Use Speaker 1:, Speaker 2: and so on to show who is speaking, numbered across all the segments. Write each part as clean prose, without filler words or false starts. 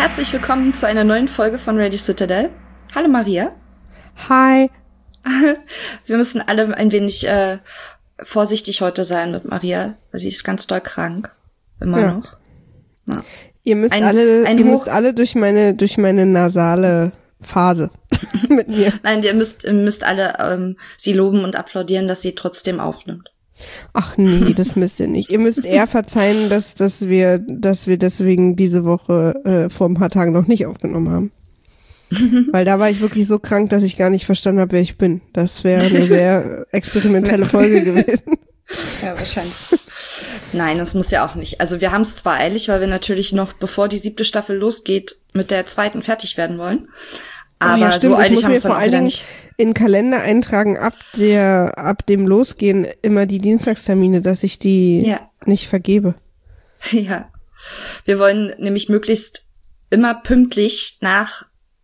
Speaker 1: Herzlich willkommen zu einer neuen Folge von Radio Citadel. Hallo Maria.
Speaker 2: Hi.
Speaker 1: Wir müssen alle ein wenig vorsichtig heute sein mit Maria. Sie ist ganz doll krank. Immer noch. Ja.
Speaker 2: Ihr müsst alle durch meine nasale Phase mit mir.
Speaker 1: Nein, ihr müsst alle sie loben und applaudieren, dass sie trotzdem aufnimmt.
Speaker 2: Ach nee, das müsst ihr nicht. Ihr müsst eher verzeihen, dass wir deswegen diese Woche vor ein paar Tagen noch nicht aufgenommen haben. Weil da war ich wirklich so krank, dass ich gar nicht verstanden habe, wer ich bin. Das wäre eine sehr experimentelle Folge gewesen.
Speaker 1: Ja, wahrscheinlich. Nein, das muss ja auch nicht. Also wir haben es zwar eilig, weil wir natürlich noch, bevor die 7. Staffel losgeht, mit der 2. fertig werden wollen. Aber ja, so eilig haben wir es dann wieder nicht.
Speaker 2: In den Kalender eintragen, ab dem Losgehen immer die Dienstagstermine, dass ich die nicht vergebe.
Speaker 1: Ja. Wir wollen nämlich möglichst immer pünktlich nach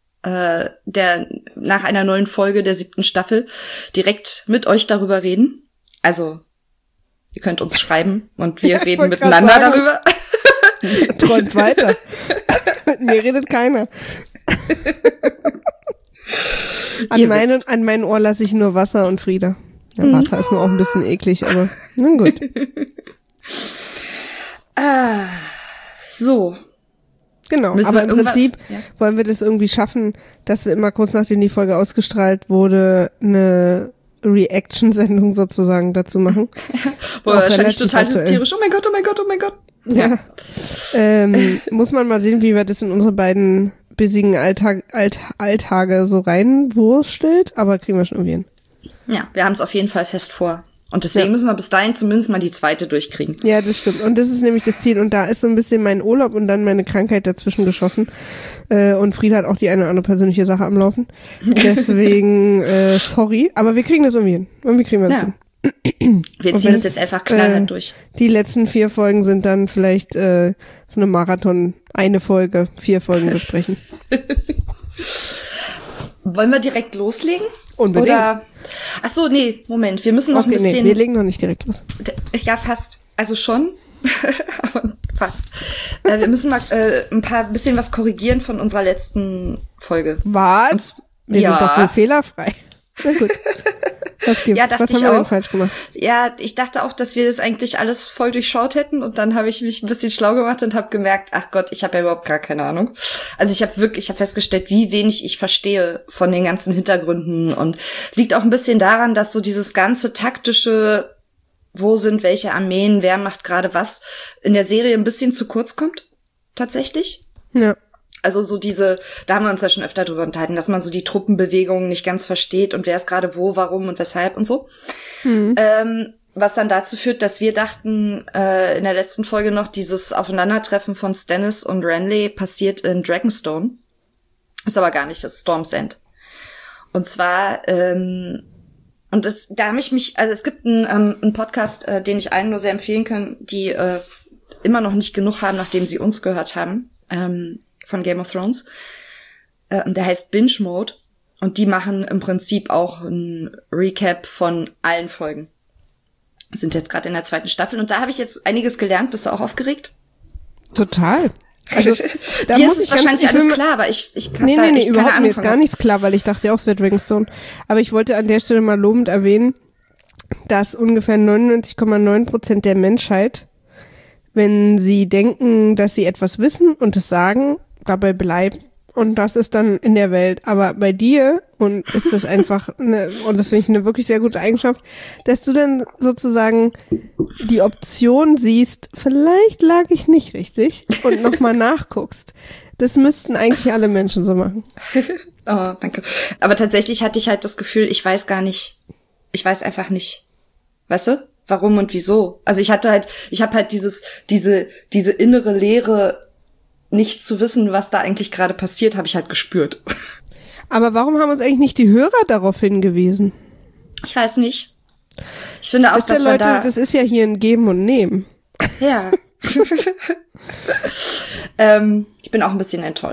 Speaker 1: einer neuen Folge der 7. Staffel direkt mit euch darüber reden. Also, ihr könnt uns schreiben und wir reden miteinander darüber.
Speaker 2: Träumt weiter. Mit mir redet keiner. An mein Ohr lasse ich nur Wasser und Frieda. Ja, Wasser ist nur auch ein bisschen eklig, aber na gut.
Speaker 1: So.
Speaker 2: Genau, aber im Prinzip wollen wir das irgendwie schaffen, dass wir immer kurz nachdem die Folge ausgestrahlt wurde, eine Reaction-Sendung sozusagen dazu machen.
Speaker 1: Wo wahrscheinlich total hysterisch, oh mein Gott, oh mein Gott, oh mein Gott.
Speaker 2: Ja. Muss man mal sehen, wie wir das in unsere beiden busygen Alltage so reinwurstelt, aber kriegen wir schon irgendwie hin.
Speaker 1: Ja, wir haben es auf jeden Fall fest vor. Und deswegen müssen wir bis dahin zumindest mal die 2. durchkriegen.
Speaker 2: Ja, das stimmt. Und das ist nämlich das Ziel. Und da ist so ein bisschen mein Urlaub und dann meine Krankheit dazwischen geschossen. Und Frieda hat auch die eine oder andere persönliche Sache am Laufen. Deswegen, sorry. Aber wir kriegen das irgendwie hin. Irgendwie kriegen wir das hin.
Speaker 1: Wir ziehen das jetzt einfach knallhart durch.
Speaker 2: Die letzten 4 Folgen sind dann vielleicht so eine Marathon, eine Folge, 4 Folgen besprechen.
Speaker 1: Wollen wir direkt loslegen?
Speaker 2: Unbedingt.
Speaker 1: Oder? Ach so, nee, Moment, wir müssen noch ein bisschen.
Speaker 2: Nee, wir legen noch nicht direkt los.
Speaker 1: Ja, fast. Also schon, aber fast. Wir müssen mal ein bisschen was korrigieren von unserer letzten Folge.
Speaker 2: Was? Wir sind doch wohl fehlerfrei. Na gut. Was gibt's?
Speaker 1: Ja, dachte
Speaker 2: was
Speaker 1: ich
Speaker 2: haben wir
Speaker 1: auch.
Speaker 2: denn falsch gemacht?
Speaker 1: Ja, ich dachte auch, dass wir das eigentlich alles voll durchschaut hätten und dann habe ich mich ein bisschen schlau gemacht und habe gemerkt, ach Gott, ich habe ja überhaupt gar keine Ahnung. Also ich habe festgestellt, wie wenig ich verstehe von den ganzen Hintergründen und liegt auch ein bisschen daran, dass so dieses ganze taktische, wo sind welche Armeen, wer macht gerade was, in der Serie ein bisschen zu kurz kommt, tatsächlich.
Speaker 2: Ja.
Speaker 1: Also so da haben wir uns ja schon öfter drüber unterhalten, dass man so die Truppenbewegungen nicht ganz versteht und wer ist gerade wo, warum und weshalb und so. Mhm. Was dann dazu führt, dass wir dachten, in der letzten Folge noch, dieses Aufeinandertreffen von Stannis und Renly passiert in Dragonstone. Ist aber gar nicht, das ist Storm's End. Und zwar, da habe ich mich, also es gibt einen Podcast, den ich allen nur sehr empfehlen kann, die immer noch nicht genug haben, nachdem sie uns gehört haben, von Game of Thrones. Der heißt Binge Mode und die machen im Prinzip auch ein Recap von allen Folgen. Sind jetzt gerade in der 2. Staffel und da habe ich jetzt einiges gelernt. Bist du auch aufgeregt?
Speaker 2: Total. Also da
Speaker 1: dir ist es wahrscheinlich alles klar, aber ich kann
Speaker 2: nee,
Speaker 1: nicht
Speaker 2: überhaupt
Speaker 1: keine
Speaker 2: mir ist gar nichts klar, weil ich dachte ja auch, es wäre Dragonstone. Aber ich wollte an der Stelle mal lobend erwähnen, dass ungefähr 99,9% der Menschheit, wenn sie denken, dass sie etwas wissen und es sagen, dabei bleiben. Und das ist dann in der Welt. Aber bei dir, und ist das einfach und das finde ich eine wirklich sehr gute Eigenschaft, dass du dann sozusagen die Option siehst, vielleicht lag ich nicht richtig und nochmal nachguckst. Das müssten eigentlich alle Menschen so machen.
Speaker 1: Oh, danke. Aber tatsächlich hatte ich halt das Gefühl, ich weiß einfach nicht. Weißt du? Warum und wieso? Also ich habe halt diese innere Leere, nicht zu wissen, was da eigentlich gerade passiert, habe ich halt gespürt.
Speaker 2: Aber warum haben uns eigentlich nicht die Hörer darauf hingewiesen?
Speaker 1: Ich weiß nicht. Ich finde auch, dass
Speaker 2: Leute, das ist ja hier ein Geben und Nehmen.
Speaker 1: Ja. Ich bin auch ein bisschen enttäuscht.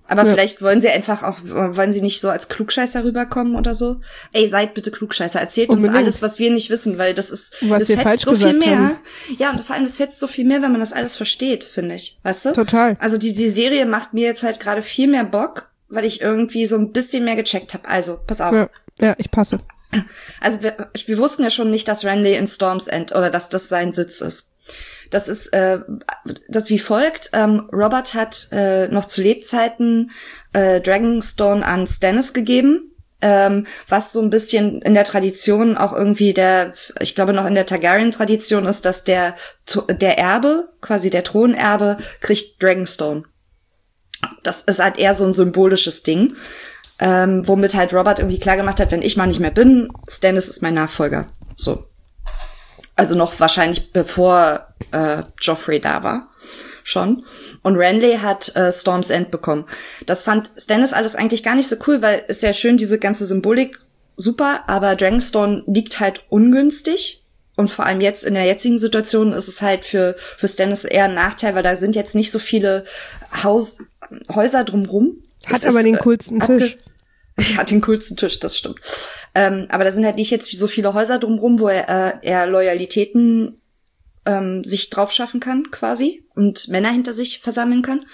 Speaker 1: Aber vielleicht wollen sie nicht so als Klugscheißer rüberkommen oder so. Ey, seid bitte Klugscheißer. Erzählt uns alles, was wir nicht wissen, weil das fetzt so viel mehr. Haben. Ja, und vor allem, das fetzt so viel mehr, wenn man das alles versteht, finde ich. Weißt du?
Speaker 2: Total.
Speaker 1: Also die Serie macht mir jetzt halt gerade viel mehr Bock, weil ich irgendwie so ein bisschen mehr gecheckt habe. Also, pass auf.
Speaker 2: Ja, ich passe.
Speaker 1: Also wir wussten ja schon nicht, dass Renly in Storm's End oder dass das sein Sitz ist. Das ist das wie folgt. Robert hat noch zu Lebzeiten Dragonstone an Stannis gegeben, was so ein bisschen in der Tradition auch irgendwie ich glaube noch in der Targaryen-Tradition ist, dass der Erbe, quasi der Thronerbe, kriegt Dragonstone. Das ist halt eher so ein symbolisches Ding, womit halt Robert irgendwie klar gemacht hat, wenn ich mal nicht mehr bin, Stannis ist mein Nachfolger. So. Also noch wahrscheinlich bevor Joffrey da war, schon. Und Renly hat Storm's End bekommen. Das fand Stannis alles eigentlich gar nicht so cool, weil ist ja schön, diese ganze Symbolik, super, aber Dragonstone liegt halt ungünstig. Und vor allem jetzt in der jetzigen Situation ist es halt für Stannis eher ein Nachteil, weil da sind jetzt nicht so viele Häuser drumrum.
Speaker 2: Hat aber den coolsten Tisch.
Speaker 1: Hat den coolsten Tisch, das stimmt. Aber da sind halt nicht jetzt so viele Häuser drumrum, wo er Loyalitäten sich drauf schaffen kann, quasi, und Männer hinter sich versammeln kann.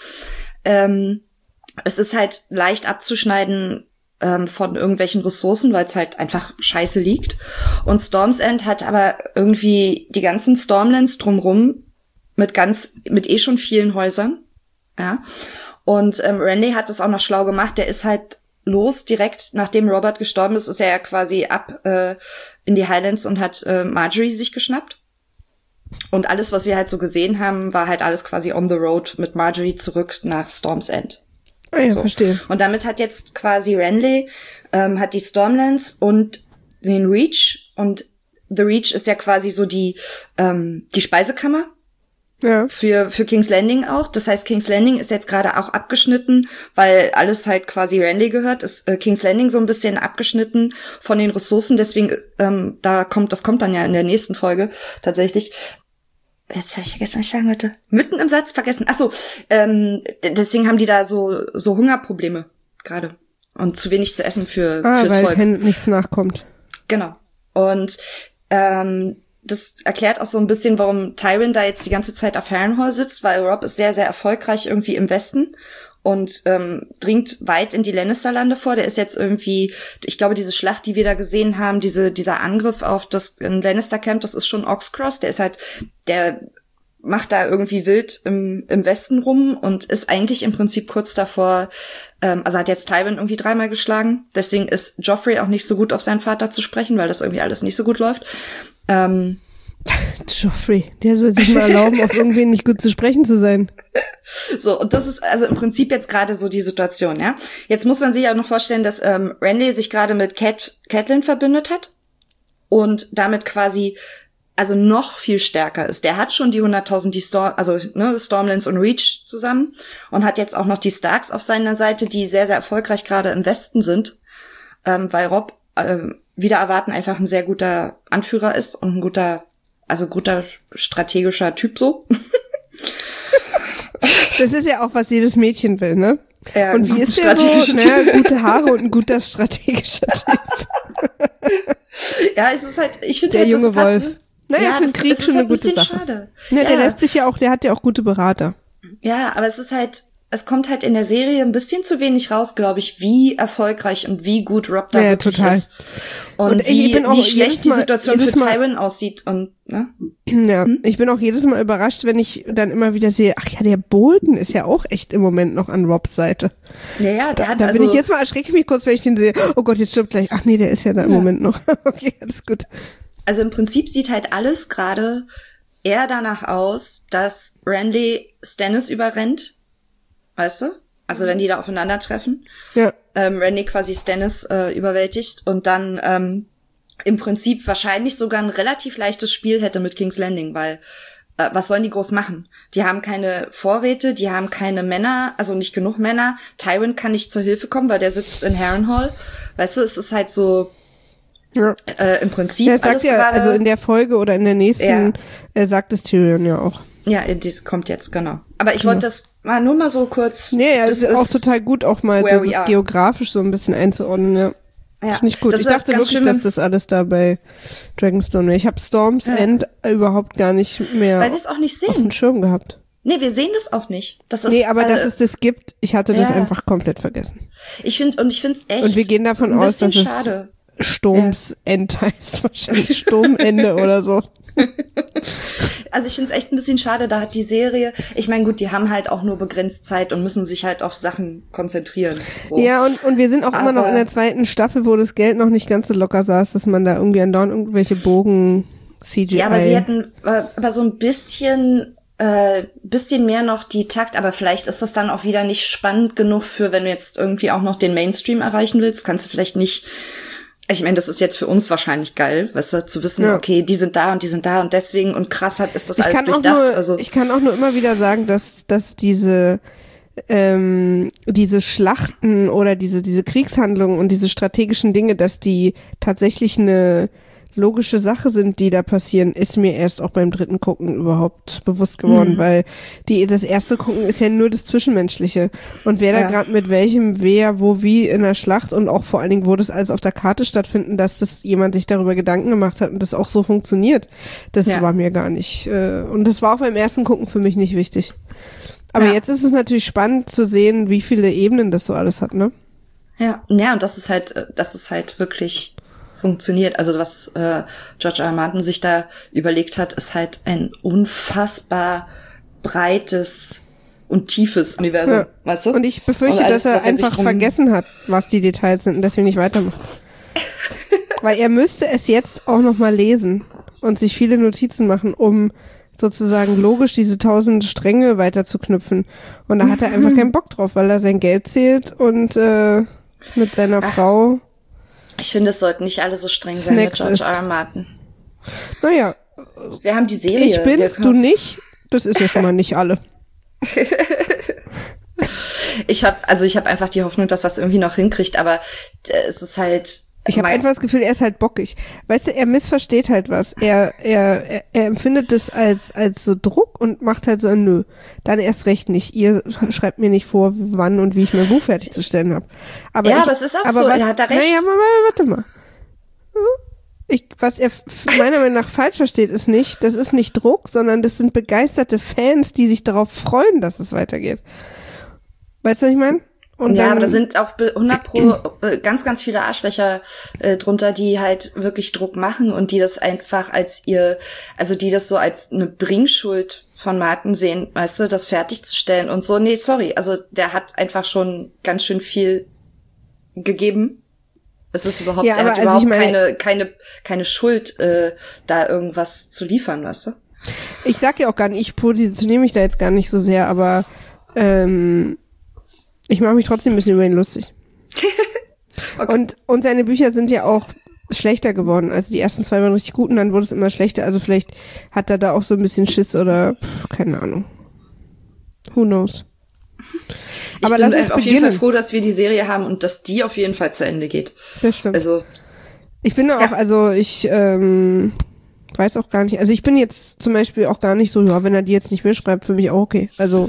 Speaker 1: Es ist halt leicht abzuschneiden von irgendwelchen Ressourcen, weil es halt einfach scheiße liegt. Und Storm's End hat aber irgendwie die ganzen Stormlands drumrum mit schon vielen Häusern. Ja. Und Renly hat das auch noch schlau gemacht. Der ist halt los, direkt nachdem Robert gestorben ist er ja quasi ab in die Highlands und hat Marjorie sich geschnappt. Und alles, was wir halt so gesehen haben, war halt alles quasi on the road mit Marjorie zurück nach Storm's End.
Speaker 2: Ah ja, verstehe.
Speaker 1: Und damit hat jetzt quasi Renly hat die Stormlands und den Reach. Und The Reach ist ja quasi so die Speisekammer. Ja. Für King's Landing auch. Das heißt, King's Landing ist jetzt gerade auch abgeschnitten, weil alles halt quasi Renly gehört. Ist King's Landing so ein bisschen abgeschnitten von den Ressourcen. Deswegen, das kommt dann ja in der nächsten Folge tatsächlich. Jetzt habe ich vergessen, was ich sagen wollte. Mitten im Satz vergessen. Ach so, deswegen haben die da so Hungerprobleme gerade. Und zu wenig zu essen fürs Volk.
Speaker 2: Weil nichts nachkommt.
Speaker 1: Genau. Und das erklärt auch so ein bisschen, warum Tywin da jetzt die ganze Zeit auf Harrenhal sitzt, weil Robb ist sehr, sehr erfolgreich irgendwie im Westen und dringt weit in die Lannisterlande vor. Der ist jetzt irgendwie, ich glaube, diese Schlacht, die wir da gesehen haben, dieser Angriff auf das Lannister-Camp, das ist schon Oxcross. Der macht da irgendwie wild im Westen rum und ist eigentlich im Prinzip kurz davor, also hat jetzt Tywin irgendwie 3-mal geschlagen. Deswegen ist Joffrey auch nicht so gut auf seinen Vater zu sprechen, weil das irgendwie alles nicht so gut läuft.
Speaker 2: Joffrey, der soll sich mal erlauben, auf irgendwen nicht gut zu sprechen zu sein.
Speaker 1: So, und das ist also im Prinzip jetzt gerade so die Situation, ja. Jetzt muss man sich auch noch vorstellen, dass Renly sich gerade mit Catelyn verbündet hat und damit quasi also noch viel stärker ist. Der hat schon die 100.000, Stormlands und Reach zusammen und hat jetzt auch noch die Starks auf seiner Seite, die sehr, sehr erfolgreich gerade im Westen sind, weil Robb wieder erwarten einfach ein sehr guter Anführer ist und ein guter strategischer Typ so.
Speaker 2: Das ist ja auch, was jedes Mädchen will, ne?
Speaker 1: Ja,
Speaker 2: und wie ist der so? Ne? Gute Haare und ein guter strategischer Typ.
Speaker 1: Ja, es ist halt, ich finde
Speaker 2: der junge Wolf. Naja,
Speaker 1: ja,
Speaker 2: für den Krieg schon eine gute Sache.
Speaker 1: Schade.
Speaker 2: Ne, der hat ja auch gute Berater.
Speaker 1: Ja, aber es kommt halt in der Serie ein bisschen zu wenig raus, glaube ich, wie erfolgreich und wie gut Robb da wirklich ist. Und wie schlecht die Situation für Tywin aussieht. Und ne?
Speaker 2: Ja, ich bin auch jedes Mal überrascht, wenn ich dann immer wieder sehe, ach ja, der Bolton ist ja auch echt im Moment noch an Robbs Seite.
Speaker 1: Ja, der hat
Speaker 2: da bin ich jetzt mal, erschrecke ich mich kurz, wenn ich den sehe, oh Gott, jetzt stirbt gleich. Ach nee, der ist ja da im Moment noch. Okay, alles gut.
Speaker 1: Also im Prinzip sieht halt alles gerade eher danach aus, dass Renly Stannis überrennt. Weißt du? Also wenn die da aufeinandertreffen. Ja. Renly quasi Stannis überwältigt und dann im Prinzip wahrscheinlich sogar ein relativ leichtes Spiel hätte mit King's Landing, weil was sollen die groß machen? Die haben keine Vorräte, die haben keine Männer, also nicht genug Männer. Tywin kann nicht zur Hilfe kommen, weil der sitzt in Harrenhal. Weißt du, es ist halt so im Prinzip
Speaker 2: er sagt
Speaker 1: alles
Speaker 2: ja,
Speaker 1: gerade.
Speaker 2: Also in der Folge oder in der nächsten sagt es Tyrion ja auch.
Speaker 1: Ja, dies kommt jetzt, genau. Aber ich wollte das nur mal so kurz.
Speaker 2: Nee, ja,
Speaker 1: das
Speaker 2: ist auch total gut, auch mal das geografisch so ein bisschen einzuordnen, ja.
Speaker 1: Ja,
Speaker 2: finde ich gut. Ich dachte wirklich, dass das alles da bei Dragonstone wäre. Ich habe Storm's End überhaupt gar nicht mehr
Speaker 1: weil wir es auch nicht sehen.
Speaker 2: auf dem Schirm gehabt.
Speaker 1: Nee, wir sehen das auch nicht. Das ist,
Speaker 2: nee, aber dass es das gibt, ich hatte das einfach komplett vergessen.
Speaker 1: Ich finde es echt.
Speaker 2: Und wir gehen davon aus, dass es Sturms End heißt, wahrscheinlich Sturmende oder so.
Speaker 1: Also ich finde es echt ein bisschen schade, da hat die Serie, ich meine gut, die haben halt auch nur begrenzt Zeit und müssen sich halt auf Sachen konzentrieren. So.
Speaker 2: Ja, und wir sind auch immer noch in der zweiten Staffel, wo das Geld noch nicht ganz so locker saß, dass man da irgendwie andauernd irgendwelche Bogen CGI.
Speaker 1: Ja, aber sie hätten aber so ein bisschen mehr noch die Takt, aber vielleicht ist das dann auch wieder nicht spannend genug für, wenn du jetzt irgendwie auch noch den Mainstream erreichen willst, kannst du vielleicht nicht. Ich meine, das ist jetzt für uns wahrscheinlich geil, weißt du, zu wissen, okay, die sind da und deswegen und krass ist das alles durchdacht.
Speaker 2: Ich kann auch nur immer wieder sagen, dass diese Schlachten oder diese Kriegshandlungen und diese strategischen Dinge, dass die tatsächlich eine logische Sache sind, die da passieren, ist mir erst auch beim dritten Gucken überhaupt bewusst geworden, weil das erste Gucken ist ja nur das Zwischenmenschliche und wer da gerade mit welchem, wer, wo, wie in der Schlacht und auch vor allen Dingen, wo das alles auf der Karte stattfinden, dass das jemand sich darüber Gedanken gemacht hat und das auch so funktioniert, das war mir gar nicht, und das war auch beim ersten Gucken für mich nicht wichtig. Aber jetzt ist es natürlich spannend zu sehen, wie viele Ebenen das so alles hat, ne?
Speaker 1: Ja, und das ist halt wirklich funktioniert. Also was George R. R. Martin sich da überlegt hat, ist halt ein unfassbar breites und tiefes Universum, weißt du?
Speaker 2: Und ich befürchte, dass er einfach vergessen hat, was die Details sind und deswegen nicht weitermacht. Weil er müsste es jetzt auch noch mal lesen und sich viele Notizen machen, um sozusagen logisch diese 1000 Stränge weiterzuknüpfen. Und da hat er einfach keinen Bock drauf, weil er sein Geld zählt und mit seiner Frau.
Speaker 1: Ich finde, es sollten nicht alle so streng sein mit George R. R. Martin.
Speaker 2: Naja.
Speaker 1: Wir haben die Serie.
Speaker 2: Ich bin's, du nicht. Das ist ja schon mal nicht alle.
Speaker 1: Ich habe einfach die Hoffnung, dass das irgendwie noch hinkriegt, aber es ist halt.
Speaker 2: Ich habe einfach das Gefühl, er ist halt bockig. Weißt du, er missversteht halt was. Er empfindet das als so Druck und macht halt so, nö, dann erst recht nicht. Ihr schreibt mir nicht vor, wann und wie ich mein Buch fertigzustellen habe. Aber
Speaker 1: es ist auch so, er hat da recht.
Speaker 2: Naja, warte mal. Was er meiner Meinung nach falsch versteht, ist nicht, das ist nicht Druck, sondern das sind begeisterte Fans, die sich darauf freuen, dass es weitergeht. Weißt du, was ich meine? Und
Speaker 1: ja, aber da sind auch 100% ganz, ganz viele Arschlöcher drunter, die halt wirklich Druck machen und die das einfach die das so als eine Bringschuld von Martin sehen, weißt du, das fertigzustellen und so. Nee, sorry, also der hat einfach schon ganz schön viel gegeben. Es ist überhaupt, er hat überhaupt keine Schuld, da irgendwas zu liefern, weißt du?
Speaker 2: Ich sag ja auch gar nicht, ich positioniere mich da jetzt gar nicht so sehr, aber ich mache mich trotzdem ein bisschen über ihn lustig. Okay. Und seine Bücher sind ja auch schlechter geworden. Also die ersten 2 waren richtig gut und dann wurde es immer schlechter. Also vielleicht hat er da auch so ein bisschen Schiss oder keine Ahnung. Who knows?
Speaker 1: Aber ich bin auf jeden Fall froh, dass wir die Serie haben und dass die auf jeden Fall zu Ende geht.
Speaker 2: Das stimmt.
Speaker 1: Also
Speaker 2: ich bin auch, ich weiß auch gar nicht. Also ich bin jetzt zum Beispiel auch gar nicht so, ja, wenn er die jetzt nicht mehr schreibt, für mich auch okay. Also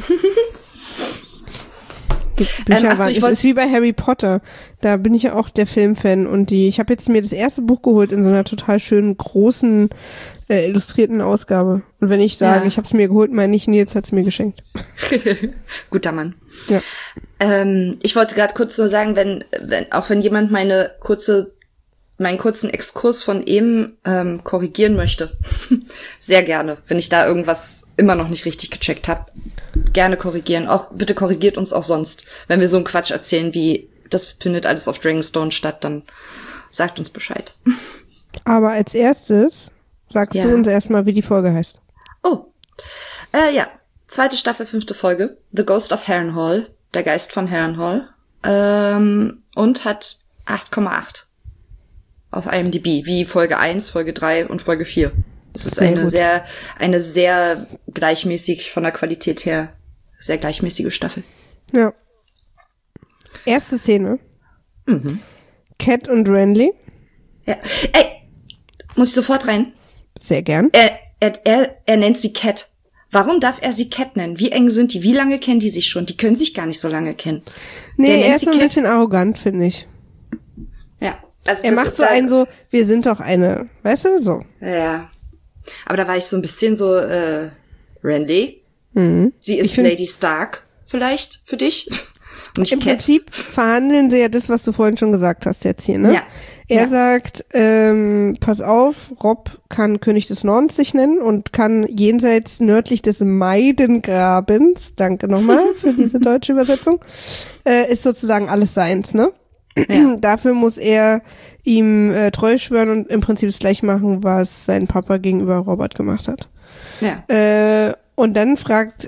Speaker 2: die Bücher es ist wie bei Harry Potter. Da bin ich ja auch der Filmfan und ich habe jetzt mir das erste Buch geholt in so einer total schönen, großen, illustrierten Ausgabe. Und wenn ich sage, ich habe es mir geholt, meine ich, Nils hat es mir geschenkt.
Speaker 1: Guter Mann.
Speaker 2: Ja.
Speaker 1: Ich wollte gerade kurz nur sagen, wenn jemand meinen kurzen Exkurs von eben korrigieren möchte, sehr gerne, wenn ich da irgendwas immer noch nicht richtig gecheckt habe, gerne korrigieren. Auch bitte korrigiert uns auch sonst, wenn wir so einen Quatsch erzählen wie das findet alles auf Dragonstone statt, dann sagt uns Bescheid.
Speaker 2: Aber als erstes sagst du uns erstmal, wie die Folge heißt.
Speaker 1: Oh, 2. Staffel, 5. Folge, The Ghost of Harrenhal, der Geist von Harrenhal, und hat 8,8 auf IMDb, wie Folge 1, Folge 3 und Folge 4. Es ist eine sehr gleichmäßig von der Qualität her, sehr gleichmäßige Staffel.
Speaker 2: Ja. Erste Szene. Cat und Renly.
Speaker 1: Ja. Ey, muss ich sofort rein?
Speaker 2: Sehr gern.
Speaker 1: Er nennt sie Cat. Warum darf er sie Cat nennen? Wie eng sind die? Wie lange kennen die sich schon? Die können sich gar nicht so lange kennen.
Speaker 2: Nee, er ist ein bisschen arrogant, finde ich.
Speaker 1: Ja. Also
Speaker 2: er macht so einen so, wir sind doch eine, weißt du, so.
Speaker 1: Ja. Aber da war ich so ein bisschen so, Renly. Sie ist Lady Stark vielleicht für dich. Und
Speaker 2: im Prinzip verhandeln sie ja das, was du vorhin schon gesagt hast jetzt hier, ne? Ja. Er sagt, pass auf, Robb kann König des Nordens sich nennen und kann jenseits nördlich des Meidengrabens, danke nochmal für diese deutsche Übersetzung, ist sozusagen alles seins, ne? Ja. Dafür muss er ihm treu schwören und im Prinzip das gleiche machen, was sein Papa gegenüber Robert gemacht hat. Ja. Und dann fragt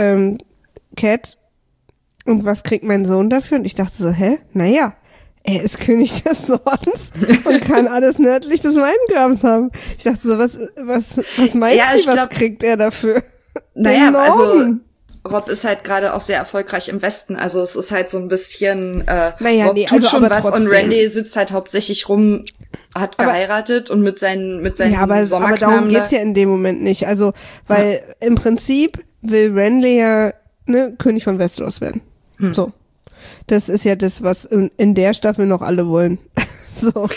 Speaker 2: Cat, und was kriegt mein Sohn dafür? Und ich dachte so, naja, er ist König des Nordens und kann alles nördlich des Weingrabens haben. Ich dachte so, was meint sie, was kriegt er dafür?
Speaker 1: Naja, also Robb ist halt gerade auch sehr erfolgreich im Westen. Also es ist halt so ein bisschen, Robb tut schon was trotzdem. Und Randy sitzt halt hauptsächlich rum, hat geheiratet und mit seinen
Speaker 2: ja, aber darum geht's ja in dem Moment nicht. Also, weil im Prinzip will Renly ja König von Westeros werden. So. Das ist ja das, was in der Staffel noch alle wollen. So.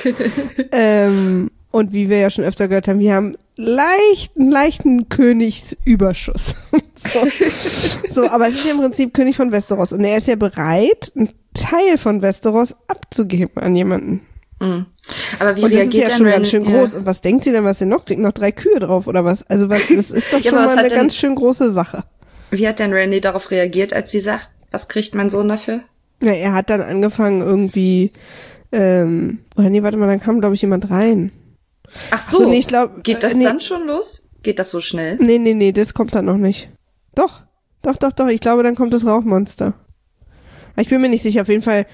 Speaker 2: Und wie wir ja schon öfter gehört haben, wir haben einen leichten Königsüberschuss. So, aber es ist ja im Prinzip König von Westeros. Und er ist ja bereit, einen Teil von Westeros abzugeben an jemanden.
Speaker 1: Mhm. Aber wie
Speaker 2: und
Speaker 1: reagiert
Speaker 2: das ist ja schon ganz schön groß. Und was denkt sie denn, was sie noch kriegt? Noch 3 Kühe drauf oder was? Also das ist doch schon mal eine ganz schön große Sache.
Speaker 1: Wie hat denn Randy darauf reagiert, als sie sagt, was kriegt mein Sohn dafür?
Speaker 2: Ja, er hat dann angefangen irgendwie, oder nee, warte mal, dann kam, glaube ich, jemand rein.
Speaker 1: Ach so, nee, ich glaub, geht das dann schon los? Geht das so schnell?
Speaker 2: Nee, das kommt dann noch nicht. Doch, ich glaube, dann kommt das Rauchmonster. Ich bin mir nicht sicher, auf jeden Fall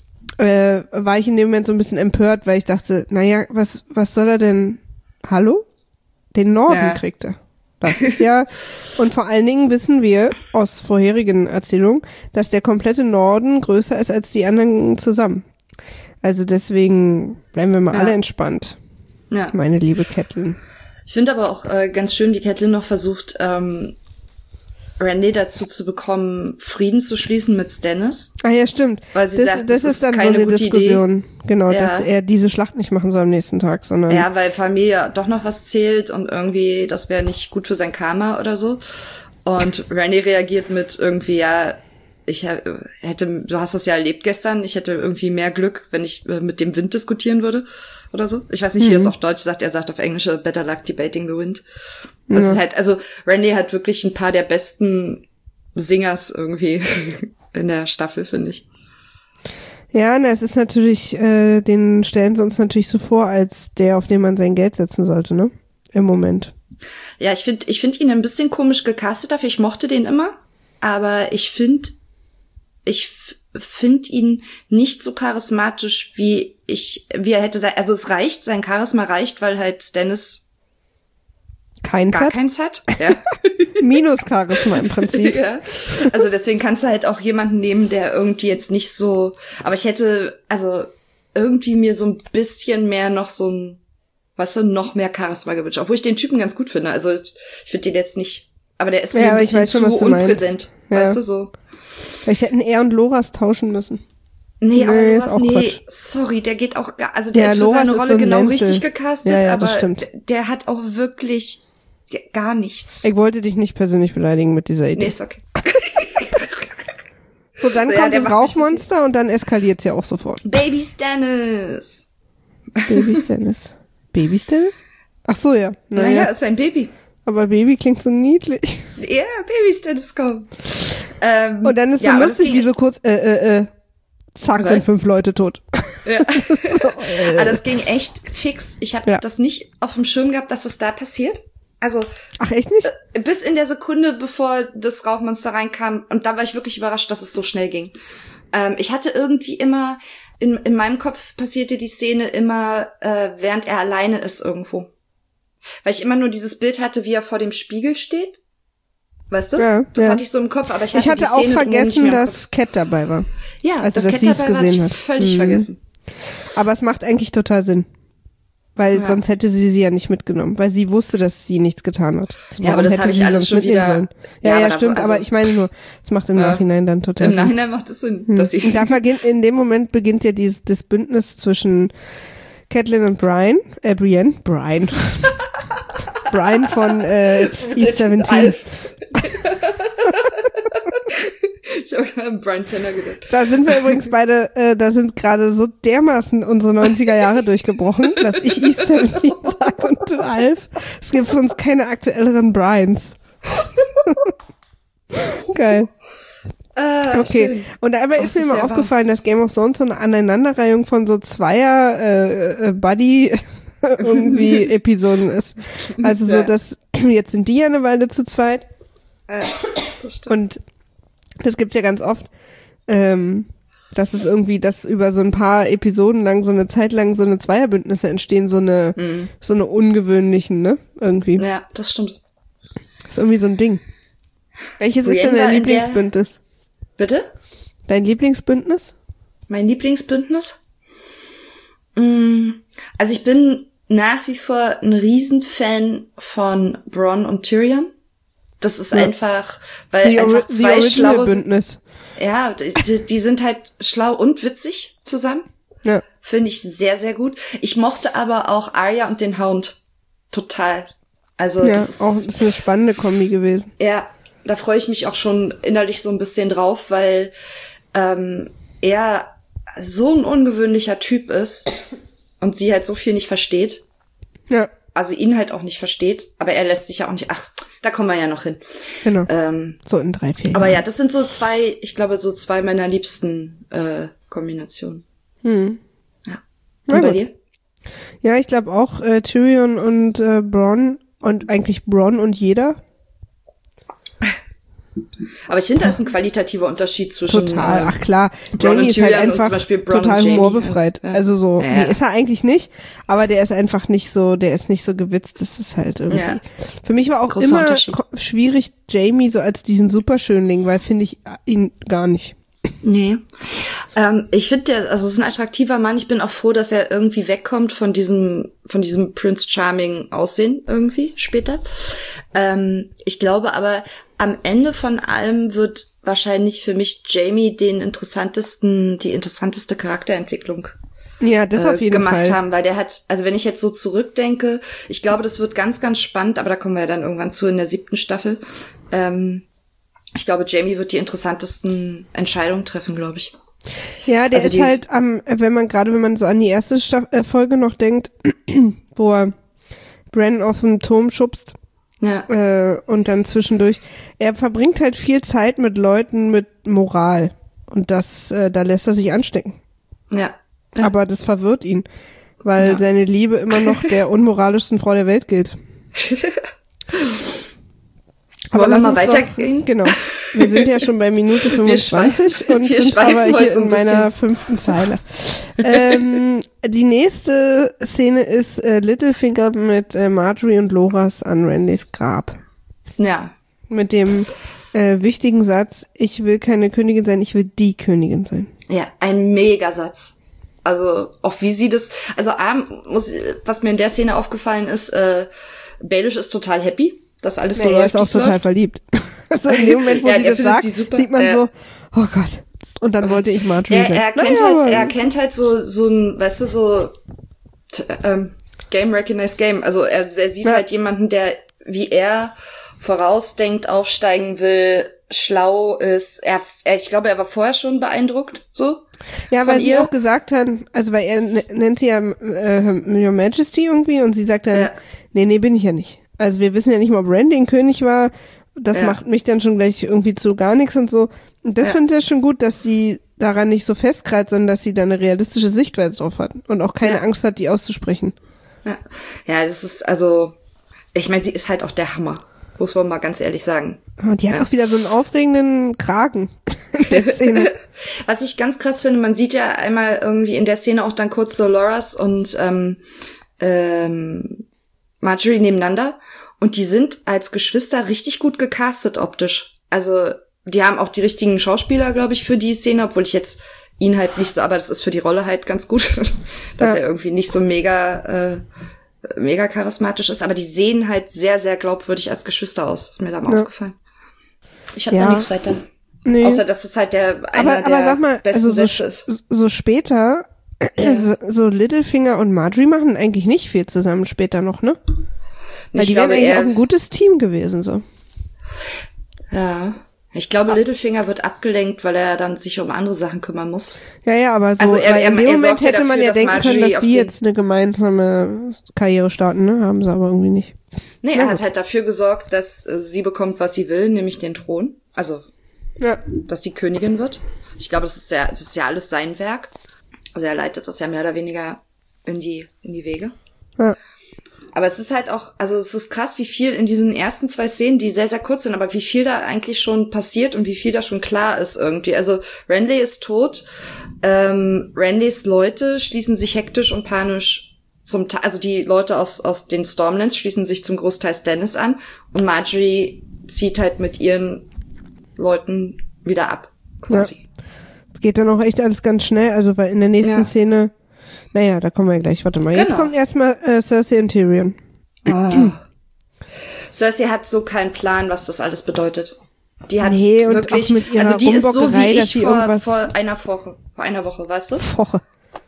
Speaker 2: war ich in dem Moment so ein bisschen empört, weil ich dachte, naja, was soll er denn, hallo? Den Norden kriegt er. Das ist ja, und vor allen Dingen wissen wir aus vorherigen Erzählungen, dass der komplette Norden größer ist als die anderen zusammen. Also deswegen bleiben wir mal alle entspannt. Ja. Meine liebe Catelyn.
Speaker 1: Ich finde aber auch ganz schön, wie Catelyn noch versucht, Randy dazu zu bekommen, Frieden zu schließen mit Stannis.
Speaker 2: Ah ja, stimmt.
Speaker 1: Weil sie sagt, das ist
Speaker 2: dann
Speaker 1: keine
Speaker 2: so eine
Speaker 1: gute
Speaker 2: Diskussion.
Speaker 1: Idee.
Speaker 2: Genau, dass er diese Schlacht nicht machen soll am nächsten Tag, sondern...
Speaker 1: Ja, weil Familie doch noch was zählt und irgendwie, das wäre nicht gut für sein Karma oder so. Und Randy reagiert mit irgendwie, ja, du hast das ja erlebt gestern, ich hätte irgendwie mehr Glück, wenn ich mit dem Wind diskutieren würde oder so. Ich weiß nicht, wie er es auf Deutsch sagt, er sagt auf Englisch, better luck debating the wind. Das ist halt, also Randy hat wirklich ein paar der besten Singers irgendwie in der Staffel, finde ich.
Speaker 2: Ja, es ist natürlich, den stellen sie uns natürlich so vor, als der, auf den man sein Geld setzen sollte, ne? Im Moment.
Speaker 1: Ja, ich find ihn ein bisschen komisch gecastet dafür, ich mochte den immer, aber ich find ihn nicht so charismatisch, wie er hätte sein, also sein Charisma reicht, weil halt Stannis keins hat. Ja.
Speaker 2: Minus Charisma im Prinzip.
Speaker 1: Ja. Also deswegen kannst du halt auch jemanden nehmen, der irgendwie jetzt nicht so, aber ich hätte, also irgendwie mir so ein bisschen mehr noch so ein, weißt du, noch mehr Charisma gewünscht, obwohl ich den Typen ganz gut finde. Also ich finde den jetzt nicht, aber der ist mir ein bisschen zu unpräsent, weißt du, so.
Speaker 2: Vielleicht hätten er und Loras tauschen müssen.
Speaker 1: Nee, aber Loras, sorry, der geht auch, also der ist für seine Rolle genau richtig gecastet, aber der hat auch wirklich gar nichts.
Speaker 2: Ich wollte dich nicht persönlich beleidigen mit dieser Idee.
Speaker 1: Nee, ist okay.
Speaker 2: So, dann kommt das Rauchmonster und dann eskaliert's ja auch sofort.
Speaker 1: Baby Stannis.
Speaker 2: Baby Stannis? Ach so, ja.
Speaker 1: Naja, ist ein Baby.
Speaker 2: Aber Baby klingt so niedlich.
Speaker 1: Ja, Baby Stannis kommt.
Speaker 2: Und dann ist so lustig, wie so kurz, zack, sind 5 Leute tot.
Speaker 1: Ja. So, aber das ging echt fix. Ich habe das nicht auf dem Schirm gehabt, dass das da passiert. Also.
Speaker 2: Ach, echt nicht?
Speaker 1: Bis in der Sekunde, bevor das Rauchmonster reinkam. Und da war ich wirklich überrascht, dass es so schnell ging. Ich hatte irgendwie immer, in meinem Kopf passierte die Szene immer, während er alleine ist irgendwo. Weil ich immer nur dieses Bild hatte, wie er vor dem Spiegel steht. Weißt du? Ja, das hatte ich so im Kopf, aber ich hatte die Szene
Speaker 2: auch vergessen, dass Cat dabei war.
Speaker 1: Ja, also, dass Cat dabei war, hatte ich völlig vergessen.
Speaker 2: Aber es macht eigentlich total Sinn. Weil sonst hätte sie ja nicht mitgenommen, weil sie wusste, dass sie nichts getan hat.
Speaker 1: Ja, aber das habe ich alles schon wieder.
Speaker 2: Sollen? Ja, stimmt, aber ich meine nur, das macht im Nachhinein dann total Sinn.
Speaker 1: Im Nachhinein macht es Sinn, dass sie.
Speaker 2: Und in dem Moment beginnt ja das Bündnis zwischen Catelyn und Brian von East 17.
Speaker 1: Ich habe gerade an Brian Tanner gedacht.
Speaker 2: Da sind wir übrigens beide, da sind gerade so dermaßen unsere 90er Jahre durchgebrochen, dass ich East 17 sage und du Alf. Es gibt für uns keine aktuelleren Brians. Geil. Okay.
Speaker 1: Schön.
Speaker 2: Und dabei ist mir mal aufgefallen, dass Game of Thrones so eine Aneinanderreihung von so Zweier Buddy irgendwie Episoden ist. Also so, dass jetzt sind die ja eine Weile zu zweit.
Speaker 1: Das stimmt.
Speaker 2: Und das gibt's ja ganz oft, dass es irgendwie, dass über so ein paar Episoden lang, so eine Zeit lang so eine Zweierbündnisse entstehen, so eine ungewöhnlichen, ne? Irgendwie.
Speaker 1: Ja, das stimmt.
Speaker 2: Das ist irgendwie so ein Ding. Welches ist denn dein Lieblingsbündnis?
Speaker 1: Bitte?
Speaker 2: Dein Lieblingsbündnis?
Speaker 1: Mein Lieblingsbündnis? Also ich bin nach wie vor ein Riesenfan von Bronn und Tyrion. Das ist einfach, weil einfach zwei schlaue
Speaker 2: Bündnis.
Speaker 1: Ja, die sind halt schlau und witzig zusammen.
Speaker 2: Ja.
Speaker 1: Finde ich sehr, sehr gut. Ich mochte aber auch Arya und den Hound total. Also
Speaker 2: ja,
Speaker 1: das
Speaker 2: ist eine spannende Kombi gewesen.
Speaker 1: Ja, da freue ich mich auch schon innerlich so ein bisschen drauf, weil er so ein ungewöhnlicher Typ ist und sie halt so viel nicht versteht.
Speaker 2: Ja.
Speaker 1: Also ihn halt auch nicht versteht, aber er lässt sich ja auch nicht, da kommen wir ja noch hin.
Speaker 2: Genau. So in 3-4 Jahren.
Speaker 1: Aber ja, das sind so zwei meiner liebsten Kombinationen. Ja. Und bei dir?
Speaker 2: Ja, ich glaube auch Tyrion und Bronn und eigentlich Bronn und jeder.
Speaker 1: Aber ich finde, da ist ein qualitativer Unterschied zwischen
Speaker 2: total. Ach klar,
Speaker 1: Bronn
Speaker 2: Jamie
Speaker 1: und
Speaker 2: ist
Speaker 1: Tyrion
Speaker 2: halt einfach
Speaker 1: und zum Beispiel Bronn
Speaker 2: total
Speaker 1: und Jamie.
Speaker 2: humorbefreit.
Speaker 1: Ja.
Speaker 2: Also so,
Speaker 1: ja.
Speaker 2: Nee, ist er eigentlich nicht, aber der ist einfach nicht so, der ist nicht so gewitzt, das ist halt irgendwie. Ja. Für mich war auch
Speaker 1: großer
Speaker 2: immer
Speaker 1: Unterschied.
Speaker 2: Schwierig, Jamie so als diesen Superschönling, weil finde ich ihn gar nicht.
Speaker 1: Nee. Ich finde, also es ist ein attraktiver Mann. Ich bin auch froh, dass er irgendwie wegkommt von diesem Prince Charming Aussehen irgendwie später. Ich glaube aber, am Ende von allem wird wahrscheinlich für mich Jamie die interessanteste Charakterentwicklung
Speaker 2: ja, das auf jeden
Speaker 1: gemacht
Speaker 2: Fall
Speaker 1: haben, weil der hat, also wenn ich jetzt so zurückdenke, ich glaube, das wird ganz, ganz spannend, aber da kommen wir ja dann irgendwann zu in der 7. Staffel. Ich glaube, Jamie wird die interessantesten Entscheidungen treffen, glaube ich.
Speaker 2: Ja, der ist halt wenn man so an die erste Folge noch denkt, wo er Bran auf den Turm schubst. Ja. Und dann zwischendurch. Er verbringt halt viel Zeit mit Leuten mit Moral. Und da lässt er sich anstecken.
Speaker 1: Ja.
Speaker 2: Aber das verwirrt ihn, weil seine Liebe immer noch der unmoralischsten Frau der Welt gilt.
Speaker 1: Aber wollen wir mal weitergehen?
Speaker 2: Genau. Wir sind ja schon bei Minute 25 und sind aber hier in meiner 5. Zeile. Die nächste Szene ist Littlefinger mit Marjorie und Loras an Randys Grab.
Speaker 1: Ja.
Speaker 2: Mit dem wichtigen Satz, ich will keine Königin sein, ich will die Königin sein.
Speaker 1: Ja, ein Megasatz. Also, auch wie sie das, also was mir in der Szene aufgefallen ist, Baelish ist total happy, dass alles so läuft.
Speaker 2: Er ist auch total verliebt. Also in dem Moment, wo sie das sagt, sieht man so, oh Gott. Und dann wollte ich Marjorie sein.
Speaker 1: Er kennt halt so ein, weißt du, so Game Recognized Game. Also er sieht halt jemanden, der wie er vorausdenkt, aufsteigen will, schlau ist. Ich glaube, er war vorher schon beeindruckt, so.
Speaker 2: Ja, weil sie auch gesagt hat, also weil er nennt sie ja Your Majesty irgendwie und sie sagt dann, nee, bin ich ja nicht. Also wir wissen ja nicht mal, ob Rand den König war. Das macht mich dann schon gleich irgendwie zu gar nichts und so. Und das finde ich schon gut, dass sie daran nicht so festkreizt, sondern dass sie da eine realistische Sichtweise drauf hat und auch keine Angst hat, die auszusprechen.
Speaker 1: Ja, das ist also, ich meine, sie ist halt auch der Hammer, muss man mal ganz ehrlich sagen.
Speaker 2: Und die hat auch wieder so einen aufregenden Kragen in der Szene.
Speaker 1: Was ich ganz krass finde, man sieht ja einmal irgendwie in der Szene auch dann kurz so Loras und Marjorie nebeneinander. Und die sind als Geschwister richtig gut gecastet optisch. Also die haben auch die richtigen Schauspieler, glaube ich, für die Szene, obwohl ich jetzt ihn halt nicht so, aber das ist für die Rolle halt ganz gut, dass er irgendwie nicht so mega charismatisch ist, aber die sehen halt sehr, sehr glaubwürdig als Geschwister aus. Ist mir da mal aufgefallen. Ich habe da nichts weiter. Nee. Außer, dass es halt einer der
Speaker 2: sag mal,
Speaker 1: besten
Speaker 2: also
Speaker 1: Sätze ist.
Speaker 2: So später, so Littlefinger und Marjorie machen eigentlich nicht viel zusammen später noch, ne? Weil die wären eigentlich auch ein gutes Team gewesen, so.
Speaker 1: Ja. Ich glaube, Littlefinger wird abgelenkt, weil er dann sich um andere Sachen kümmern muss.
Speaker 2: Ja, aber so, also in dem Moment hätte man ja denken können, dass die jetzt eine gemeinsame Karriere starten, ne? Haben sie aber irgendwie nicht.
Speaker 1: Nee, er hat halt dafür gesorgt, dass sie bekommt, was sie will, nämlich den Thron. Also, dass die Königin wird. Ich glaube, das ist ja alles sein Werk. Also er leitet das ja mehr oder weniger in die Wege. Ja. Aber es ist halt auch, also es ist krass, wie viel in diesen ersten 2 Szenen, die sehr, sehr kurz sind, aber wie viel da eigentlich schon passiert und wie viel da schon klar ist irgendwie. Also Renly ist tot, Renlys Leute schließen sich hektisch und panisch also die Leute aus den Stormlands schließen sich zum Großteil Stannis an und Marjorie zieht halt mit ihren Leuten wieder ab, quasi.
Speaker 2: Ja. Es geht dann auch echt alles ganz schnell, also weil in der nächsten Szene, naja, da kommen wir gleich, warte mal. Genau. Jetzt kommt erstmal Cersei und Tyrion.
Speaker 1: Oh. Cersei hat so keinen Plan, was das alles bedeutet. Die hat wirklich, also die ist so wie ich vor einer Woche, weißt du? Woche.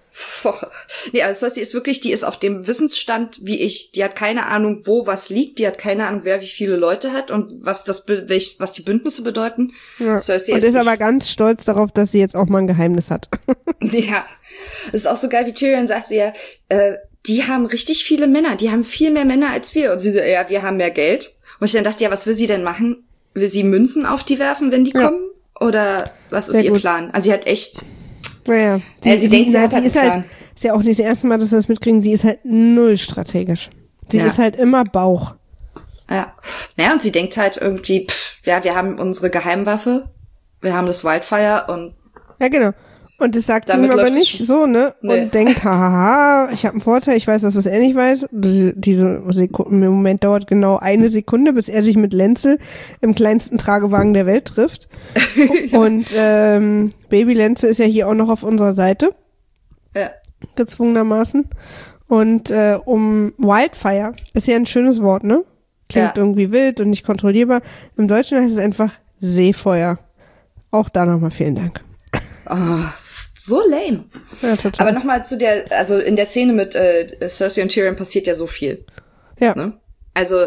Speaker 1: Nee, also Cersei ist wirklich, die ist auf dem Wissensstand wie ich. Die hat keine Ahnung, wo was liegt. Die hat keine Ahnung, wer wie viele Leute hat und was die Bündnisse bedeuten.
Speaker 2: Ja. Cersei ist aber ganz stolz darauf, dass sie jetzt auch mal ein Geheimnis hat.
Speaker 1: Ja. Es ist auch so geil, wie Tyrion sagt sie ja, die haben richtig viele Männer. Die haben viel mehr Männer als wir. Und sie so, ja, wir haben mehr Geld. Und ich dann dachte, ja, was will sie denn machen? Will sie Münzen auf die werfen, wenn die kommen? Oder was ist ihr Plan? Also sie hat echt...
Speaker 2: Naja, sie denkt, sie hat ist halt, ist ja auch nicht das erste Mal, dass wir das mitkriegen, sie ist halt null strategisch. Sie ist halt immer Bauch.
Speaker 1: Ja. Naja, und sie denkt halt irgendwie, wir haben unsere Geheimwaffe, wir haben das Wildfire und...
Speaker 2: Ja, genau. Und das sagt sie ihm aber nicht so, ne? Nee. Und denkt, hahaha, ich habe einen Vorteil, ich weiß das, was er nicht weiß. Diese Sekunde, im Moment dauert genau 1 Sekunde, bis er sich mit Lancel im kleinsten Tragewagen der Welt trifft. Und Baby Lancel ist ja hier auch noch auf unserer Seite. Ja. Gezwungenermaßen. Und um Wildfire ist ja ein schönes Wort, ne? Klingt irgendwie wild und nicht kontrollierbar. Im Deutschen heißt es einfach Seefeuer. Auch da nochmal vielen Dank.
Speaker 1: Oh, so lame. Ja, total. Aber nochmal also in der Szene mit Cersei und Tyrion passiert ja so viel.
Speaker 2: Ja.
Speaker 1: Ne? Also,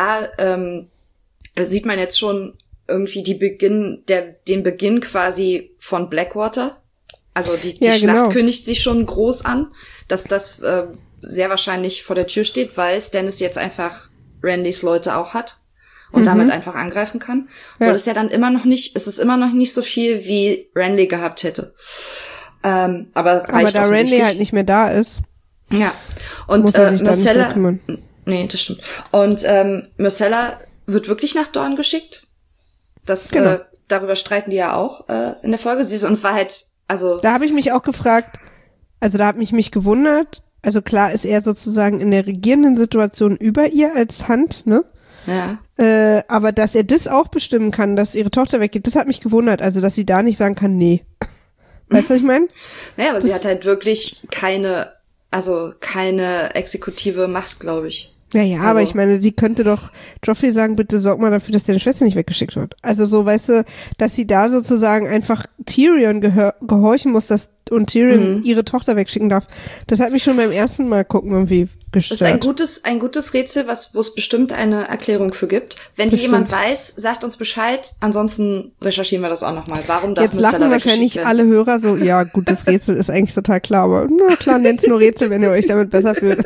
Speaker 1: sieht man jetzt schon irgendwie den Beginn quasi von Blackwater. Also die Schlacht kündigt sich schon groß an, dass das sehr wahrscheinlich vor der Tür steht, weil Stannis jetzt einfach Renlys Leute auch hat. Und damit einfach angreifen kann. Ja. Und es ist ja dann immer noch nicht so viel, wie Renly gehabt hätte. Aber reicht
Speaker 2: da Renly halt nicht mehr da ist.
Speaker 1: Ja. Und Myrcella, nee, das stimmt. Und Myrcella wird wirklich nach Dorne geschickt. Das, darüber streiten die ja auch in der Folge. Und es war halt, also.
Speaker 2: Da habe ich mich auch gefragt, also da hat mich gewundert, also klar ist er sozusagen in der regierenden Situation über ihr als Hand, ne?
Speaker 1: Ja.
Speaker 2: Aber dass er das auch bestimmen kann, dass ihre Tochter weggeht, das hat mich gewundert. Also, dass sie da nicht sagen kann, nee. Weißt du, was ich meine?
Speaker 1: Naja, aber sie hat halt wirklich keine exekutive Macht, glaube ich.
Speaker 2: Ja, aber ich meine, sie könnte doch Joffrey sagen, bitte sorg mal dafür, dass deine Schwester nicht weggeschickt wird. Also so, weißt du, dass sie da sozusagen einfach Tyrion gehorchen muss, und Tyrion ihre Tochter wegschicken darf. Das hat mich schon beim ersten Mal gucken irgendwie gestört.
Speaker 1: Das ist ein gutes Rätsel, wo es bestimmt eine Erklärung für gibt. Wenn die jemand weiß, sagt uns Bescheid. Ansonsten recherchieren wir das auch nochmal. Warum darf
Speaker 2: Jetzt lachen wahrscheinlich werden? Alle Hörer so, ja, gutes Rätsel ist eigentlich total klar, aber na klar, nennt's nur Rätsel, wenn ihr euch damit besser fühlt.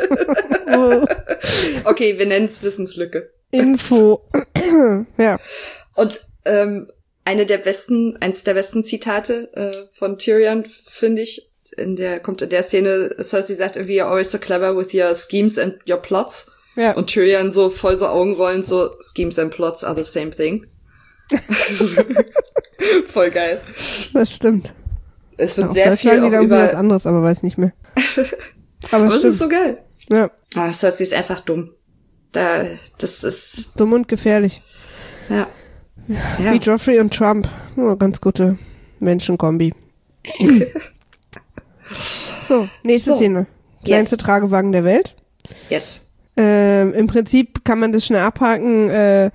Speaker 1: Okay, wir nennen's Wissenslücke.
Speaker 2: Info. Ja.
Speaker 1: Und eins der besten Zitate von Tyrion, finde ich, kommt in der Szene, Cersei sagt irgendwie, you're always so clever with your schemes and your plots. Ja. Und Tyrion so voll so Augenrollen, so schemes and plots are the same thing. Voll geil.
Speaker 2: Das stimmt.
Speaker 1: Es wird sehr viel auch über
Speaker 2: was anderes, aber weiß nicht mehr.
Speaker 1: Aber es ist so geil.
Speaker 2: Ja.
Speaker 1: Ah, Cersei ist einfach dumm. Das ist
Speaker 2: dumm und gefährlich.
Speaker 1: Ja.
Speaker 2: Wie Joffrey und Trump. Nur ganz gute Menschenkombi. So, nächste Szene. Kleinste Tragewagen der Welt.
Speaker 1: Yes.
Speaker 2: Im Prinzip kann man das schnell abhaken.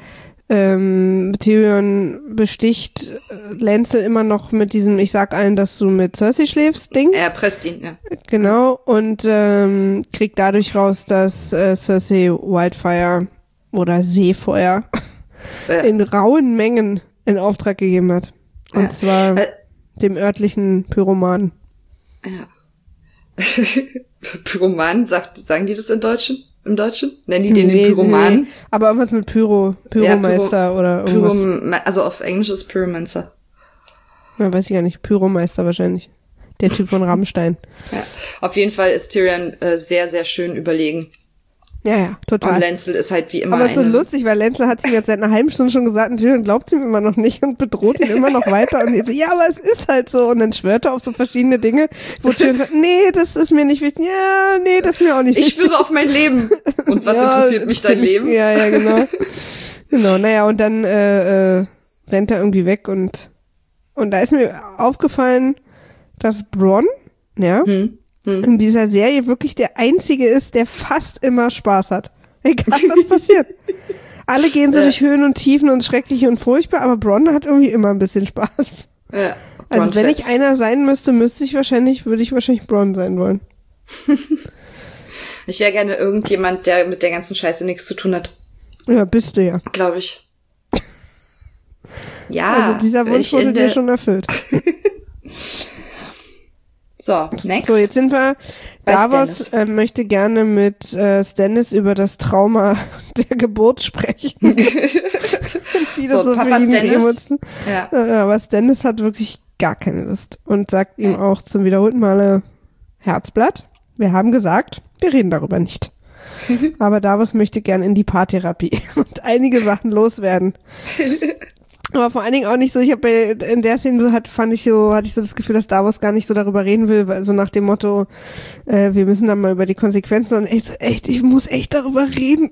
Speaker 2: Tyrion besticht Lancel immer noch mit diesem ich sag allen, dass du mit Cersei schläfst Ding.
Speaker 1: Er presst ihn, ja.
Speaker 2: Genau, und kriegt dadurch raus, dass Cersei Wildfire oder Seefeuer in rauen Mengen in Auftrag gegeben hat. Und zwar dem örtlichen Pyromanen.
Speaker 1: Ja. Pyroman, sagen die das im Deutschen? Nennen die den Pyroman?
Speaker 2: Nee. Aber irgendwas mit Pyromeister oder irgendwas.
Speaker 1: Also auf Englisch ist Pyromancer.
Speaker 2: Ja, weiß ich gar nicht. Pyromeister wahrscheinlich. Der Typ von Rammstein.
Speaker 1: Ja. Auf jeden Fall ist Tyrion sehr, sehr schön überlegen.
Speaker 2: Ja, total.
Speaker 1: Und Lancel ist halt wie immer
Speaker 2: aber es ist so lustig, weil Lancel hat sich jetzt seit einer halben Stunde schon gesagt, und Tyrion glaubt ihm immer noch nicht und bedroht ihn immer noch weiter. Und ich so, ja, aber es ist halt so. Und dann schwört er auf so verschiedene Dinge, wo Tyrion sagt, nee, das ist mir nicht wichtig. Ja, nee, das ist mir auch nicht wichtig.
Speaker 1: Ich schwöre auf mein Leben. Und was interessiert mich dein Leben?
Speaker 2: Ja, genau. Genau, naja, und dann rennt er irgendwie weg und da ist mir aufgefallen, dass Bronn, in dieser Serie wirklich der Einzige ist, der fast immer Spaß hat. Egal, was passiert. Alle gehen so durch Höhen und Tiefen und schrecklich und furchtbar, aber Bronn hat irgendwie immer ein bisschen Spaß.
Speaker 1: Ja,
Speaker 2: also wenn ich einer sein müsste, würde ich wahrscheinlich Bronn sein wollen.
Speaker 1: Ich wäre gerne irgendjemand, der mit der ganzen Scheiße nichts zu tun hat.
Speaker 2: Ja, bist du ja.
Speaker 1: Glaube ich. Ja.
Speaker 2: Also dieser Wunsch wurde dir schon erfüllt.
Speaker 1: So, next.
Speaker 2: So, jetzt sind wir, Davos möchte gerne mit Stannis über das Trauma der Geburt sprechen. Wieder so
Speaker 1: Papa
Speaker 2: für ihn
Speaker 1: Stannis.
Speaker 2: Ja. Aber Stannis hat wirklich gar keine Lust und sagt ihm auch zum wiederholten Male, Herzblatt, wir haben gesagt, wir reden darüber nicht. Aber Davos möchte gern in die Paartherapie und einige Sachen loswerden. Aber vor allen Dingen auch nicht so, in der Szene hatte ich so das Gefühl, dass Davos gar nicht so darüber reden will, so nach dem Motto, wir müssen dann mal über die Konsequenzen und ich muss echt darüber reden.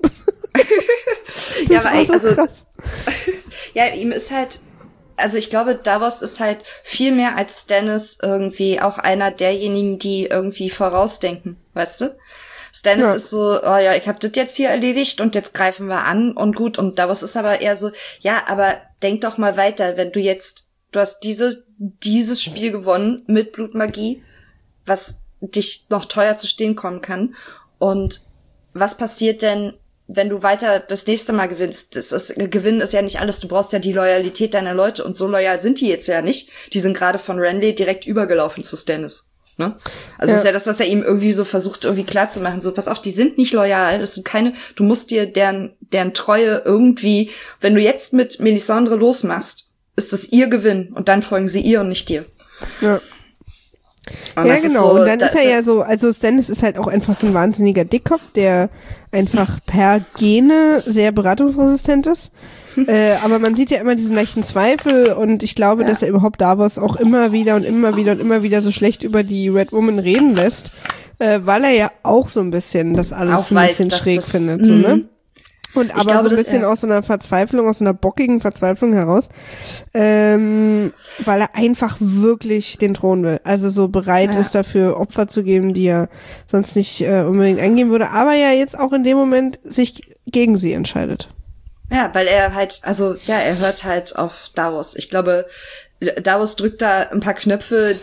Speaker 1: Ja, aber so krass. Ja, ihm ist halt, also ich glaube, Davos ist halt viel mehr als Stannis irgendwie auch einer derjenigen, die irgendwie vorausdenken, weißt du? Stannis ist so, oh ja, ich hab das jetzt hier erledigt und jetzt greifen wir an und gut. Und Davos ist aber eher so, ja, aber denk doch mal weiter, wenn du hast dieses Spiel gewonnen mit Blutmagie, was dich noch teuer zu stehen kommen kann. Und was passiert denn, wenn du weiter das nächste Mal gewinnst? Gewinnen ist ja nicht alles. Du brauchst ja die Loyalität deiner Leute und so loyal sind die jetzt ja nicht. Die sind gerade von Renly direkt übergelaufen zu Stannis. Ne? Also ist ja das, was er ihm irgendwie so versucht, irgendwie klarzumachen. So, pass auf, die sind nicht loyal. Das sind du musst dir deren Treue irgendwie, wenn du jetzt mit Melisandre losmachst, ist das ihr Gewinn und dann folgen sie ihr und nicht dir.
Speaker 2: Ja. Und ja, genau. So, und dann ist er ja so, also Stannis ist halt auch einfach so ein wahnsinniger Dickkopf, der einfach per Gene sehr beratungsresistent ist. Aber man sieht ja immer diesen leichten Zweifel und ich glaube, dass er überhaupt Davos auch immer wieder so schlecht über die Red Woman reden lässt, weil er ja auch so ein bisschen das alles auch ein bisschen schräg findet, so, ne? Und aber glaube, so ein bisschen aus so einer Verzweiflung, aus so einer bockigen Verzweiflung heraus, weil er einfach wirklich den Thron will. Also so bereit ist dafür Opfer zu geben, die er sonst nicht unbedingt eingehen würde, aber ja jetzt auch in dem Moment sich gegen sie entscheidet.
Speaker 1: Ja, weil er halt, er hört halt auf Davos. Ich glaube, Davos drückt da ein paar Knöpfe,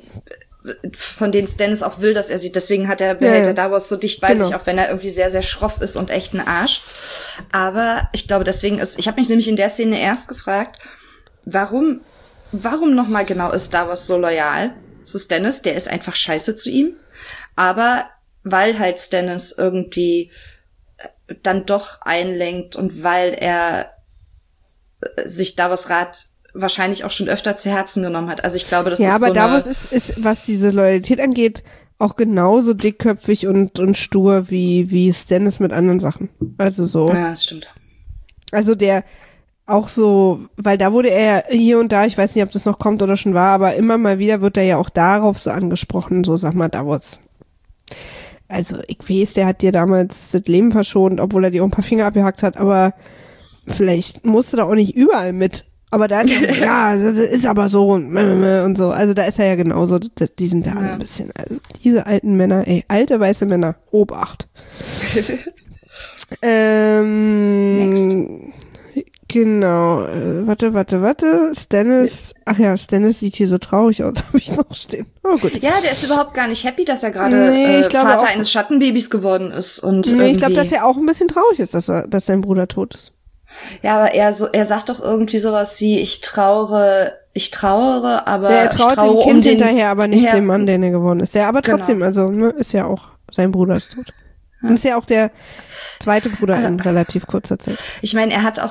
Speaker 1: von denen Stannis auch will, dass er sie, deswegen behält er Davos so dicht bei sich, auch wenn er irgendwie sehr, sehr schroff ist und echt ein Arsch. Aber ich glaube, ich habe mich nämlich in der Szene erst gefragt, warum nochmal genau ist Davos so loyal zu Stannis? Der ist einfach scheiße zu ihm. Aber weil halt Stannis irgendwie dann doch einlenkt und weil er sich Davos Rat wahrscheinlich auch schon öfter zu Herzen genommen hat. Also ich glaube, das ist so eine... Ja, aber Davos
Speaker 2: ist, was diese Loyalität angeht, auch genauso dickköpfig und stur wie Stannis mit anderen Sachen. Also so...
Speaker 1: Ja, das stimmt.
Speaker 2: Also der auch so, weil da wurde er hier und da, ich weiß nicht, ob das noch kommt oder schon war, aber immer mal wieder wird er ja auch darauf so angesprochen, so sag mal, Davos. Also ich weiß, der hat dir damals das Leben verschont, obwohl er dir auch ein paar Finger abgehackt hat, aber vielleicht musst du da auch nicht überall mit. Aber da ist ja, das ist aber so und so. Also da ist er ja genauso. Die sind da alle ein bisschen. Also diese alten Männer, alte weiße Männer. Obacht. Genau. Warte. Stannis. Ach ja, Stannis sieht hier so traurig aus. Habe ich noch stehen. Oh gut.
Speaker 1: Ja, der ist überhaupt gar nicht happy, dass er gerade Vater eines Schattenbabys geworden ist. Und
Speaker 2: ich glaube, dass er auch ein bisschen traurig ist, dass sein Bruder tot ist.
Speaker 1: Ja, aber er sagt doch irgendwie sowas wie, ich trauere, aber
Speaker 2: er traut dem Kind hinterher, aber nicht
Speaker 1: dem
Speaker 2: dem Mann, der geworden ist. Ja, aber trotzdem, also ist ja auch, sein Bruder ist tot. Und ist ja auch der zweite Bruder in relativ kurzer Zeit.
Speaker 1: Ich meine, er hat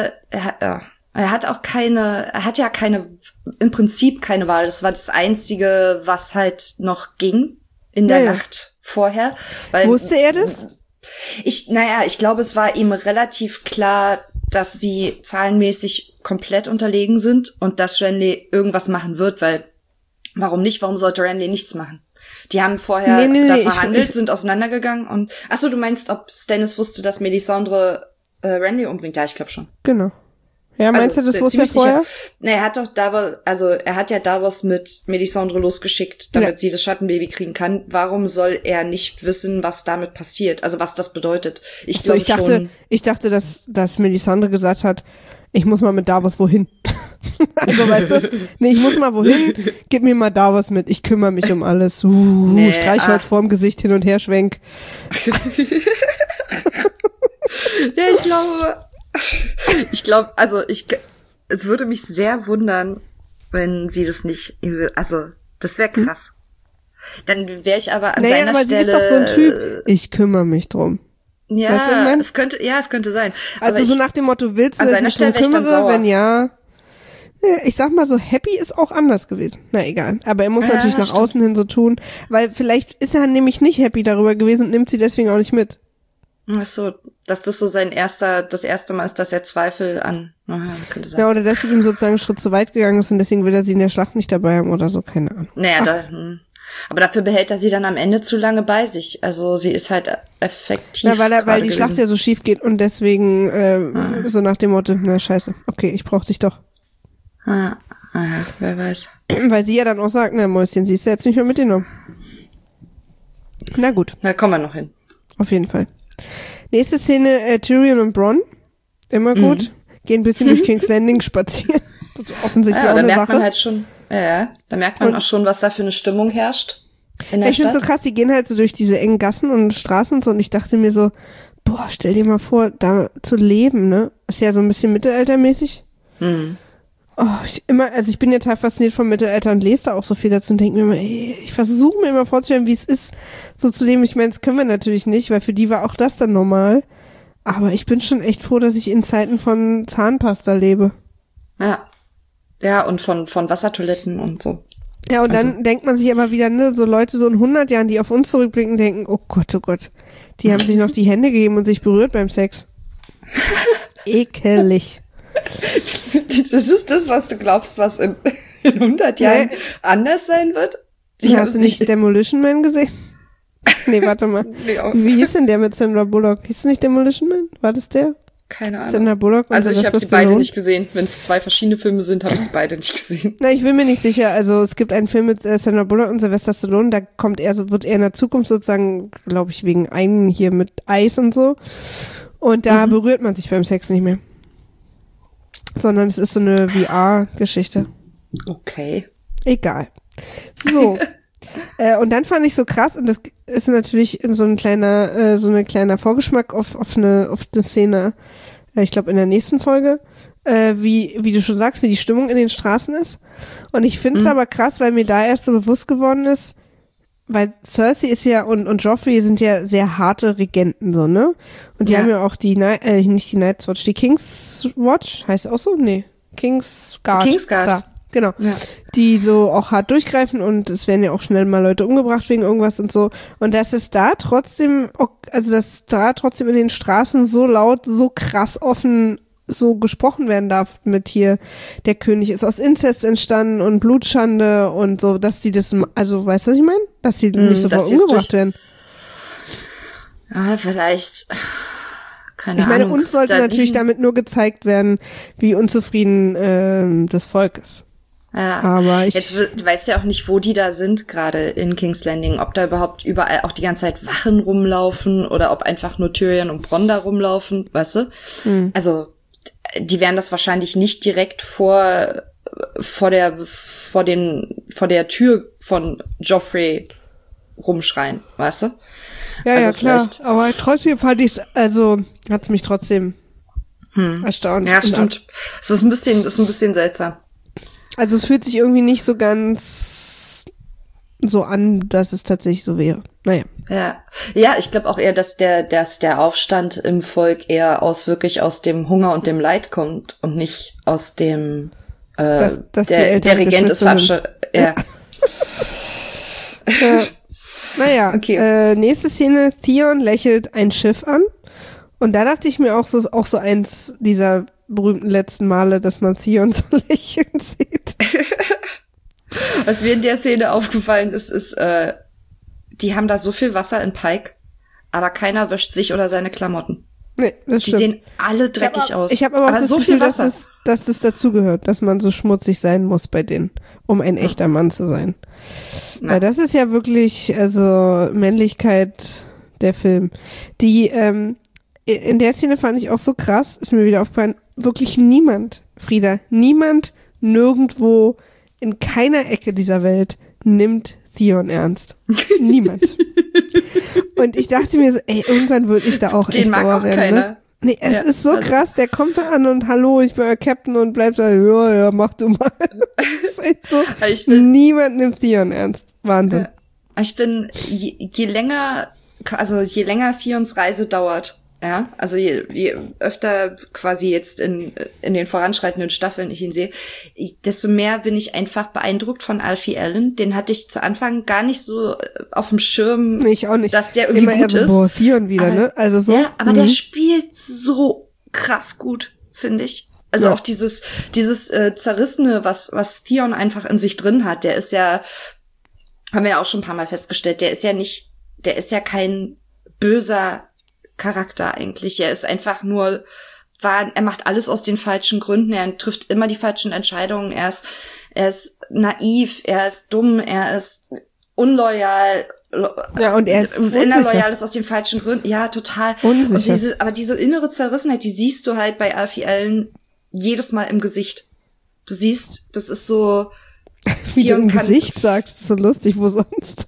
Speaker 1: ja im Prinzip keine Wahl. Das war das Einzige, was halt noch ging in der Nacht vorher. Weil,
Speaker 2: wusste er das?
Speaker 1: Ich glaube, es war ihm relativ klar, dass sie zahlenmäßig komplett unterlegen sind und dass Renly irgendwas machen wird, weil warum nicht? Warum sollte Renly nichts machen? Die haben vorher verhandelt, sind auseinandergegangen und achso, du meinst, ob Stannis wusste, dass Melisandre Renly umbringt? Ja, ich glaube schon.
Speaker 2: Genau. Ja, meinst du, das wusste er vorher?
Speaker 1: Nee, er hat ja Davos mit Melisandre losgeschickt, damit sie das Schattenbaby kriegen kann. Warum soll er nicht wissen, was damit passiert? Also was das bedeutet? Ich dachte, dass Melisandre gesagt hat, ich muss mal mit Davos wohin.
Speaker 2: Also weißt du, nee, ich muss mal wohin, gib mir mal Davos mit, ich kümmere mich um alles. Streichholz vorm Gesicht hin und her schwenk.
Speaker 1: Ja, es würde mich sehr wundern, wenn sie das nicht, also, das wäre krass. Dann wäre ich aber an seiner Stelle. Sie ist doch so ein Typ,
Speaker 2: ich kümmere mich drum.
Speaker 1: Ja, weißt du, es könnte sein.
Speaker 2: Also aber so nach dem Motto, willst du, dass ich mich drum kümmere? Wenn ja, ich sag mal so, Happy ist auch anders gewesen. Na egal, aber er muss natürlich nach außen hin so tun, weil vielleicht ist er nämlich nicht happy darüber gewesen und nimmt sie deswegen auch nicht mit.
Speaker 1: Ach so, dass das so das erste Mal ist, dass er Zweifel an, könnte sein.
Speaker 2: Ja, oder dass sie ihm sozusagen einen Schritt zu weit gegangen ist und deswegen will er sie in der Schlacht nicht dabei haben oder so, keine Ahnung.
Speaker 1: Aber dafür behält er sie dann am Ende zu lange bei sich. Also sie ist halt effektiv.
Speaker 2: Ja, weil die Schlacht ja so schief geht und deswegen so nach dem Motto, na scheiße, okay, ich brauch dich doch.
Speaker 1: Wer weiß.
Speaker 2: Weil sie ja dann auch sagt, na Mäuschen, sie ist ja jetzt nicht mehr mitgenommen. Na gut.
Speaker 1: Da kommen wir noch hin.
Speaker 2: Auf jeden Fall. Nächste Szene, Tyrion und Bronn. Immer gut. Gehen ein bisschen durch King's Landing spazieren. Das ist offensichtlich auch eine Sache.
Speaker 1: Da merkt man auch schon, was da für eine Stimmung herrscht in der
Speaker 2: Ich finde so krass, die gehen halt so durch diese engen Gassen und Straßen und so und ich dachte mir so, boah, stell dir mal vor, da zu leben, ne? Ist ja so ein bisschen mittelaltermäßig. Ich bin ja total fasziniert vom Mittelalter und lese da auch so viel dazu und denke mir immer, ich versuche mir immer vorzustellen, wie es ist, so zu leben. Ich meine, das können wir natürlich nicht, weil für die war auch das dann normal. Aber ich bin schon echt froh, dass ich in Zeiten von Zahnpasta lebe.
Speaker 1: Ja, und von Wassertoiletten und so.
Speaker 2: Ja, und dann denkt man sich aber wieder, ne, so Leute so in 100 Jahren, die auf uns zurückblicken, denken, oh Gott, die haben sich noch die Hände gegeben und sich berührt beim Sex. Ekelig.
Speaker 1: Das ist das, was du glaubst, was in 100 Jahren anders sein wird?
Speaker 2: Hast du nicht Demolition Man gesehen? Nee, warte mal. Wie hieß denn der mit Sandra Bullock? Hieß nicht Demolition Man? War das der?
Speaker 1: Keine Ahnung.
Speaker 2: Sandra Bullock und
Speaker 1: also ich habe sie beide nicht gesehen. Wenn es 2 verschiedene Filme sind, habe ich sie beide nicht gesehen.
Speaker 2: Na, ich bin mir nicht sicher. Also es gibt einen Film mit Sandra Bullock und Sylvester Stallone, da wird er in der Zukunft sozusagen, glaube ich, wegen einen hier mit Eis und so. Und da berührt man sich beim Sex nicht mehr. Sondern es ist so eine VR-Geschichte.
Speaker 1: Okay.
Speaker 2: Egal. So. Und dann fand ich so krass, und das ist natürlich so ein kleiner Vorgeschmack auf eine Szene, ich glaube in der nächsten Folge, wie du schon sagst, wie die Stimmung in den Straßen ist. Und ich finde es aber krass, weil mir da erst so bewusst geworden ist, weil Cersei ist ja und Joffrey sind ja sehr harte Regenten, so, ne? Und die haben ja auch nicht die Night's Watch, die King's Watch, heißt auch so? Nee. King's Guard. Da, genau. Ja. Die so auch hart durchgreifen und es werden ja auch schnell mal Leute umgebracht wegen irgendwas und so. Und dass es da trotzdem, dass da trotzdem in den Straßen so laut, so krass offen so gesprochen werden darf mit hier, der König ist aus Inzest entstanden und Blutschande und so, dass die das, also weißt du, was ich meine? Dass die nicht sofort umgebracht werden.
Speaker 1: Ja, vielleicht, keine
Speaker 2: Ich meine,
Speaker 1: Ahnung.
Speaker 2: uns sollte natürlich damit nur gezeigt werden, wie unzufrieden das Volk ist.
Speaker 1: Ja,
Speaker 2: aber
Speaker 1: jetzt weißt du ja auch nicht, wo die da sind, gerade in King's Landing, ob da überhaupt überall auch die ganze Zeit Wachen rumlaufen oder ob einfach nur Tyrion und Bronn da rumlaufen, weißt du? Also, die werden das wahrscheinlich nicht direkt vor der Tür von Joffrey rumschreien, weißt du?
Speaker 2: Ja,
Speaker 1: also
Speaker 2: ja, klar.
Speaker 1: vielleicht,
Speaker 2: Aber trotzdem fand ich's, also hat's mich trotzdem erstaunt.
Speaker 1: ja, stimmt. Es ist ein bisschen seltsam.
Speaker 2: Also es fühlt sich irgendwie nicht so ganz so an, dass es tatsächlich so wäre. Naja.
Speaker 1: Ja, ich glaube auch eher, dass der Aufstand im Volk eher wirklich aus dem Hunger und dem Leid kommt und nicht aus dem
Speaker 2: dass
Speaker 1: der Regent ist falsch. Ja.
Speaker 2: Naja,
Speaker 1: okay.
Speaker 2: Nächste Szene, Theon lächelt ein Schiff an und da dachte ich mir auch, das ist auch so eins dieser berühmten letzten Male, dass man Theon so lächeln sieht.
Speaker 1: Was mir in der Szene aufgefallen ist, die haben da so viel Wasser in Pike, aber keiner wäscht sich oder seine Klamotten.
Speaker 2: Nee, das
Speaker 1: die
Speaker 2: stimmt.
Speaker 1: sehen alle dreckig aus.
Speaker 2: Ich habe aber auch das
Speaker 1: so
Speaker 2: Gefühl,
Speaker 1: viel Wasser.
Speaker 2: dass das dazugehört, dass man so schmutzig sein muss bei denen, um ein echter Mann zu sein.
Speaker 1: Na.
Speaker 2: Weil das ist ja wirklich, also Männlichkeit der Film. Die, in der Szene fand ich auch so krass, ist mir wieder aufgefallen, wirklich niemand, Frieda, niemand nirgendwo in keiner Ecke dieser Welt nimmt Theon ernst. Niemand. Und ich dachte mir so, ey, irgendwann würde ich da auch
Speaker 1: Den
Speaker 2: echt
Speaker 1: mag
Speaker 2: sauer
Speaker 1: auch
Speaker 2: werden.
Speaker 1: keiner.
Speaker 2: Ne? Nee, es ist so krass, der kommt da an und hallo, ich bin euer Captain und bleibt da, ja, mach du mal. Das ist echt so, niemand nimmt Theon ernst. Wahnsinn.
Speaker 1: Ich bin, je länger Theons Reise dauert, ja, also je öfter quasi jetzt in den voranschreitenden Staffeln ich ihn sehe, desto mehr bin ich einfach beeindruckt von Alfie Allen. Den hatte ich zu Anfang gar nicht so auf dem Schirm,
Speaker 2: nee, ich auch nicht.
Speaker 1: Dass der irgendwie
Speaker 2: immer
Speaker 1: gut
Speaker 2: so,
Speaker 1: ist.
Speaker 2: Boah, Theon wieder,
Speaker 1: aber,
Speaker 2: ne? Also so.
Speaker 1: Ja, aber der spielt so krass gut, finde ich. Also
Speaker 2: ja.
Speaker 1: auch dieses Zerrissene, was Theon einfach in sich drin hat, der ist ja, haben wir ja auch schon ein paar Mal festgestellt, der ist ja kein böser Charakter eigentlich. Er ist einfach nur, er macht alles aus den falschen Gründen, er trifft immer die falschen Entscheidungen, er ist naiv, er ist dumm, er ist unloyal.
Speaker 2: Ja, und er ist
Speaker 1: wenn er loyal ist aus den falschen Gründen. Ja, total.
Speaker 2: Unsicher.
Speaker 1: Aber diese innere Zerrissenheit, die siehst du halt bei Alfie Allen jedes Mal im Gesicht. Du siehst, das ist so,
Speaker 2: wie du im Gesicht sagst, so lustig, wo sonst?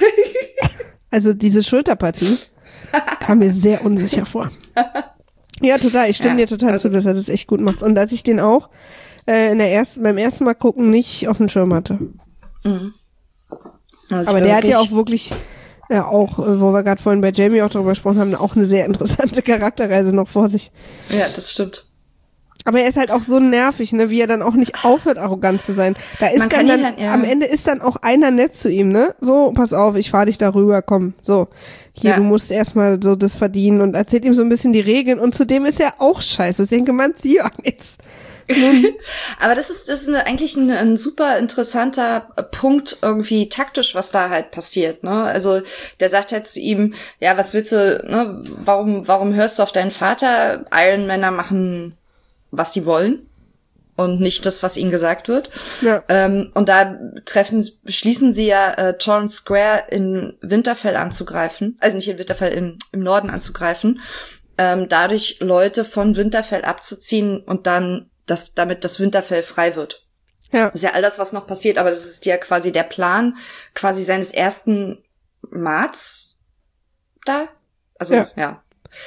Speaker 2: Also diese Schulterpartie kam mir sehr unsicher vor. Ja, total. Ich stimme dir total zu, dass er das echt gut macht. Und dass ich den auch beim ersten Mal gucken nicht auf dem Schirm hatte.
Speaker 1: Mhm. Also
Speaker 2: aber der hat ja auch wirklich, auch, wo wir gerade vorhin bei Jamie auch darüber gesprochen haben, auch eine sehr interessante Charakterreise noch vor sich.
Speaker 1: Ja, das stimmt.
Speaker 2: Aber er ist halt auch so nervig, ne, wie er dann auch nicht aufhört, arrogant zu sein. Da ist dann am Ende ist dann auch einer nett zu ihm, ne? So, pass auf, ich fahr dich darüber, komm, so. Hier, du musst erstmal so das verdienen und erzählt ihm so ein bisschen die Regeln und zudem ist er auch scheiße. Ich denke, man, ja, jetzt.
Speaker 1: Aber das ist eigentlich ein super interessanter Punkt irgendwie taktisch, was da halt passiert, ne? Also, der sagt halt zu ihm, ja, was willst du, ne? Warum hörst du auf deinen Vater? Ironmänner machen, was die wollen und nicht das, was ihnen gesagt wird.
Speaker 2: Ja.
Speaker 1: Und da beschließen sie ja, Torrance Square in Winterfell anzugreifen, also nicht in Winterfell, im Norden anzugreifen, dadurch Leute von Winterfell abzuziehen und dann, damit das Winterfell frei wird.
Speaker 2: Ja.
Speaker 1: Das ist ja all das, was noch passiert, aber das ist ja quasi der Plan, quasi seines ersten Marts da. Also, ja.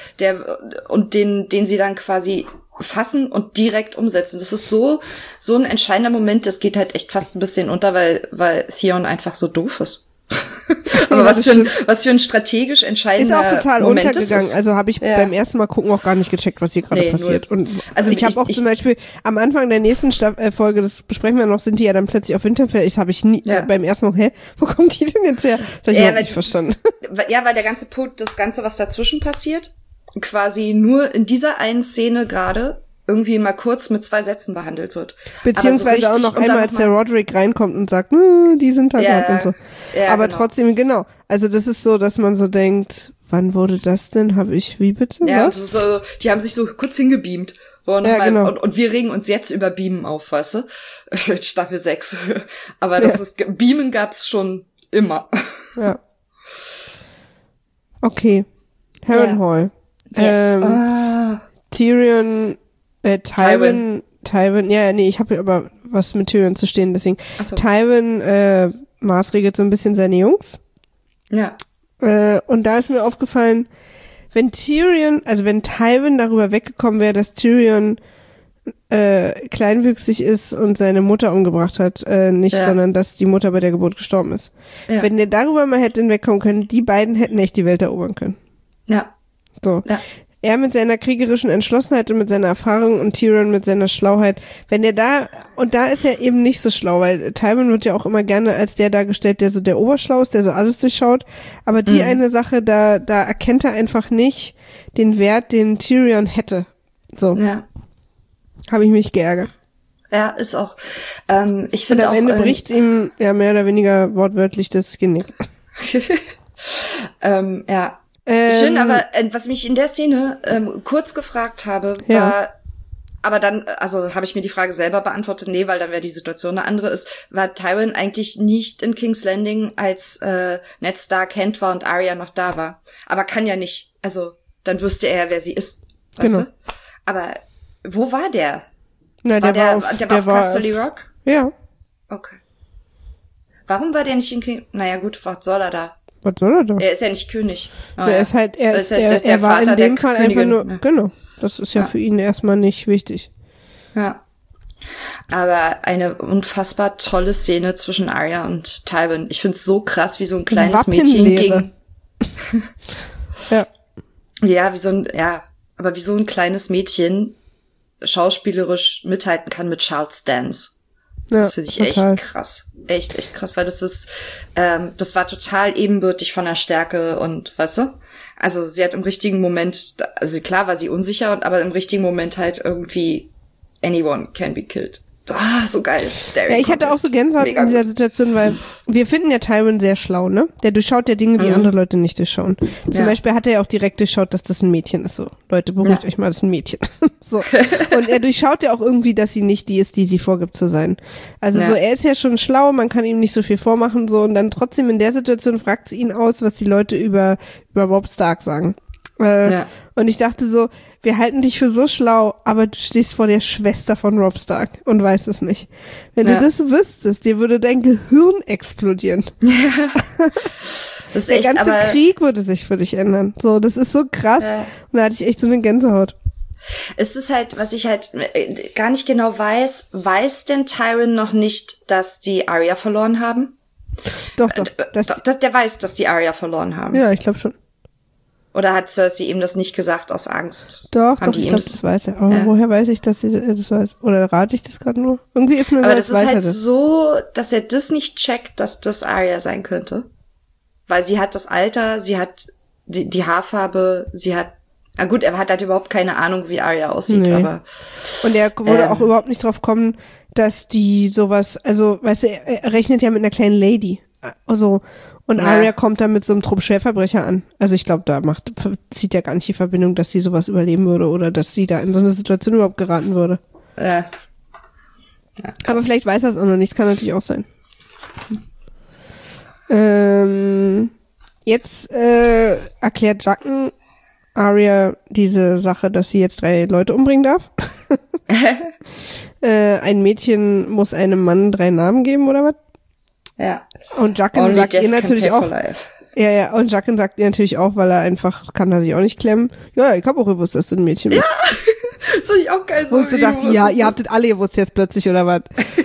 Speaker 1: Den sie dann quasi fassen und direkt umsetzen. Das ist so ein entscheidender Moment, das geht halt echt fast ein bisschen unter, weil Theon einfach so doof ist. Aber was für ein strategisch entscheidender Moment
Speaker 2: ist auch total
Speaker 1: Moment
Speaker 2: untergegangen.
Speaker 1: ist.
Speaker 2: Also habe ich beim ersten Mal gucken auch gar nicht gecheckt, was hier gerade passiert. Und
Speaker 1: also
Speaker 2: ich habe auch zum Beispiel am Anfang der nächsten Folge, das besprechen wir noch, sind die ja dann plötzlich auf Winterfell. Ich habe nie beim ersten Mal, wo kommt die denn jetzt her? Das habe ich überhaupt nicht verstanden.
Speaker 1: Ja, weil der ganze Punkt, das Ganze, was dazwischen passiert, quasi nur in dieser einen Szene gerade irgendwie mal kurz mit 2 Sätzen behandelt wird.
Speaker 2: Beziehungsweise so auch noch einmal, als der Roderick reinkommt und sagt, die sind da gerade und so.
Speaker 1: Ja,
Speaker 2: aber
Speaker 1: genau.
Speaker 2: trotzdem, genau. Also das ist so, dass man so denkt, wann wurde das denn? Wie bitte?
Speaker 1: Ja,
Speaker 2: was?
Speaker 1: das ist so, die haben sich so kurz hingebeamt.
Speaker 2: Genau.
Speaker 1: Und wir regen uns jetzt über Beamen auf, weißt du? Staffel 6. Aber Beamen gab's schon immer.
Speaker 2: Ja. Okay. Harrenhal.
Speaker 1: Yes.
Speaker 2: Tyrion, Tywin, ja, nee, ich habe aber was mit Tyrion zu stehen, deswegen.
Speaker 1: Ach so.
Speaker 2: Tywin maßregelt so ein bisschen seine Jungs.
Speaker 1: Ja.
Speaker 2: Und da ist mir aufgefallen, wenn Tywin darüber weggekommen wäre, dass Tyrion kleinwüchsig ist und seine Mutter umgebracht hat, sondern dass die Mutter bei der Geburt gestorben ist. Ja. Wenn der darüber mal hätte hinwegkommen können, die beiden hätten echt die Welt erobern können.
Speaker 1: Ja.
Speaker 2: So.
Speaker 1: Ja.
Speaker 2: Er mit seiner kriegerischen Entschlossenheit und mit seiner Erfahrung und Tyrion mit seiner Schlauheit, und da ist er eben nicht so schlau, weil Tywin wird ja auch immer gerne als der dargestellt, der so der Oberschlau ist, der so alles durchschaut, aber die eine Sache, da erkennt er einfach nicht den Wert, den Tyrion hätte. So.
Speaker 1: Ja.
Speaker 2: Habe ich mich geärgert.
Speaker 1: Ja, ist auch, ich finde auch.
Speaker 2: Und am Ende bricht's ihm ja mehr oder weniger wortwörtlich das Genick.
Speaker 1: Ja. Schön, aber was mich in der Szene kurz gefragt habe, war, aber dann, also habe ich mir die Frage selber beantwortet, nee, weil dann wäre die Situation eine andere ist, war Tywin eigentlich nicht in King's Landing, als Ned Stark Hand war und Arya noch da war. Aber kann ja nicht, also dann wüsste er ja, wer sie ist. Weißt du? Aber wo war der?
Speaker 2: Na,
Speaker 1: der war auf Casterly Rock?
Speaker 2: Ja.
Speaker 1: Okay. Warum war der nicht in King? Naja gut, was soll er da?
Speaker 2: Was soll er da?
Speaker 1: Er ist ja nicht König.
Speaker 2: Er war in dem Fall einfach nur, genau. Das ist ja für ihn erstmal nicht wichtig.
Speaker 1: Ja. Aber eine unfassbar tolle Szene zwischen Arya und Tywin. Ich find's so krass, wie so ein kleines Mädchen gegen.
Speaker 2: Ja.
Speaker 1: Ja, aber wie so ein kleines Mädchen schauspielerisch mithalten kann mit Charles Dance. Das finde ich echt krass. Echt krass, weil das war total ebenbürtig von der Stärke und, weißt du? Also sie hat im richtigen Moment, also klar war sie unsicher, aber im richtigen Moment halt irgendwie anyone can be killed. So geil.
Speaker 2: Ja, ich hatte auch so Gänsehaut in dieser Situation, weil wir finden ja Tywin sehr schlau, ne? Der durchschaut ja Dinge, die andere Leute nicht durchschauen. Zum Beispiel hat er ja auch direkt durchschaut, dass das ein Mädchen ist. So, Leute, beruhigt euch mal, das ist ein Mädchen. So. Und er durchschaut ja auch irgendwie, dass sie nicht die ist, die sie vorgibt zu sein. Also so, er ist ja schon schlau, man kann ihm nicht so viel vormachen, so, und dann trotzdem in der Situation fragt sie ihn aus, was die Leute über Robb Stark sagen. Und ich dachte so, wir halten dich für so schlau, aber du stehst vor der Schwester von Robb Stark und weißt es nicht. Wenn du das wüsstest, dir würde dein Gehirn explodieren.
Speaker 1: Das ist
Speaker 2: der
Speaker 1: echt,
Speaker 2: ganze Krieg würde sich für dich ändern. So, das ist so krass. Und da hatte ich echt so eine Gänsehaut.
Speaker 1: Es ist halt, was ich halt gar nicht genau weiß denn Tyrion noch nicht, dass die Arya verloren haben?
Speaker 2: Doch.
Speaker 1: Der weiß, dass die Arya verloren haben.
Speaker 2: Ja, ich glaube schon.
Speaker 1: Oder hat Cersei ihm das nicht gesagt aus Angst?
Speaker 2: Doch, ich glaube, das weiß er. Aber woher weiß ich, dass sie das weiß? Oder rate ich das gerade nur? Irgendwie ist mir so,
Speaker 1: aber das ist halt so, dass er das nicht checkt, dass das Arya sein könnte. Weil sie hat das Alter, sie hat die Haarfarbe, sie hat, na gut, er hat halt überhaupt keine Ahnung, wie Arya aussieht, aber.
Speaker 2: Und er würde auch überhaupt nicht drauf kommen, dass die sowas, also, weißt du, er rechnet ja mit einer kleinen Lady. Also, und Arya kommt dann mit so einem Trupp Schwerverbrecher an. Also ich glaube, zieht ja gar nicht die Verbindung, dass sie sowas überleben würde oder dass sie da in so eine Situation überhaupt geraten würde.
Speaker 1: Ja,
Speaker 2: aber vielleicht weiß er es auch noch nicht, das kann natürlich auch sein. Jetzt erklärt Jaqen Arya diese Sache, dass sie jetzt 3 Leute umbringen darf. Ein Mädchen muss einem Mann 3 Namen geben, oder was?
Speaker 1: Ja.
Speaker 2: Und Jaqen sagt ihr natürlich auch. Ja, und Jaqen sagt ihr natürlich auch, weil er einfach, kann er sich auch nicht klemmen. Ja, ich habe auch gewusst, dass du ein Mädchen bist.
Speaker 1: Ja, das fand ich auch geil. So,
Speaker 2: und sie dachte, ja, ihr habt das alle gewusst jetzt plötzlich, oder was?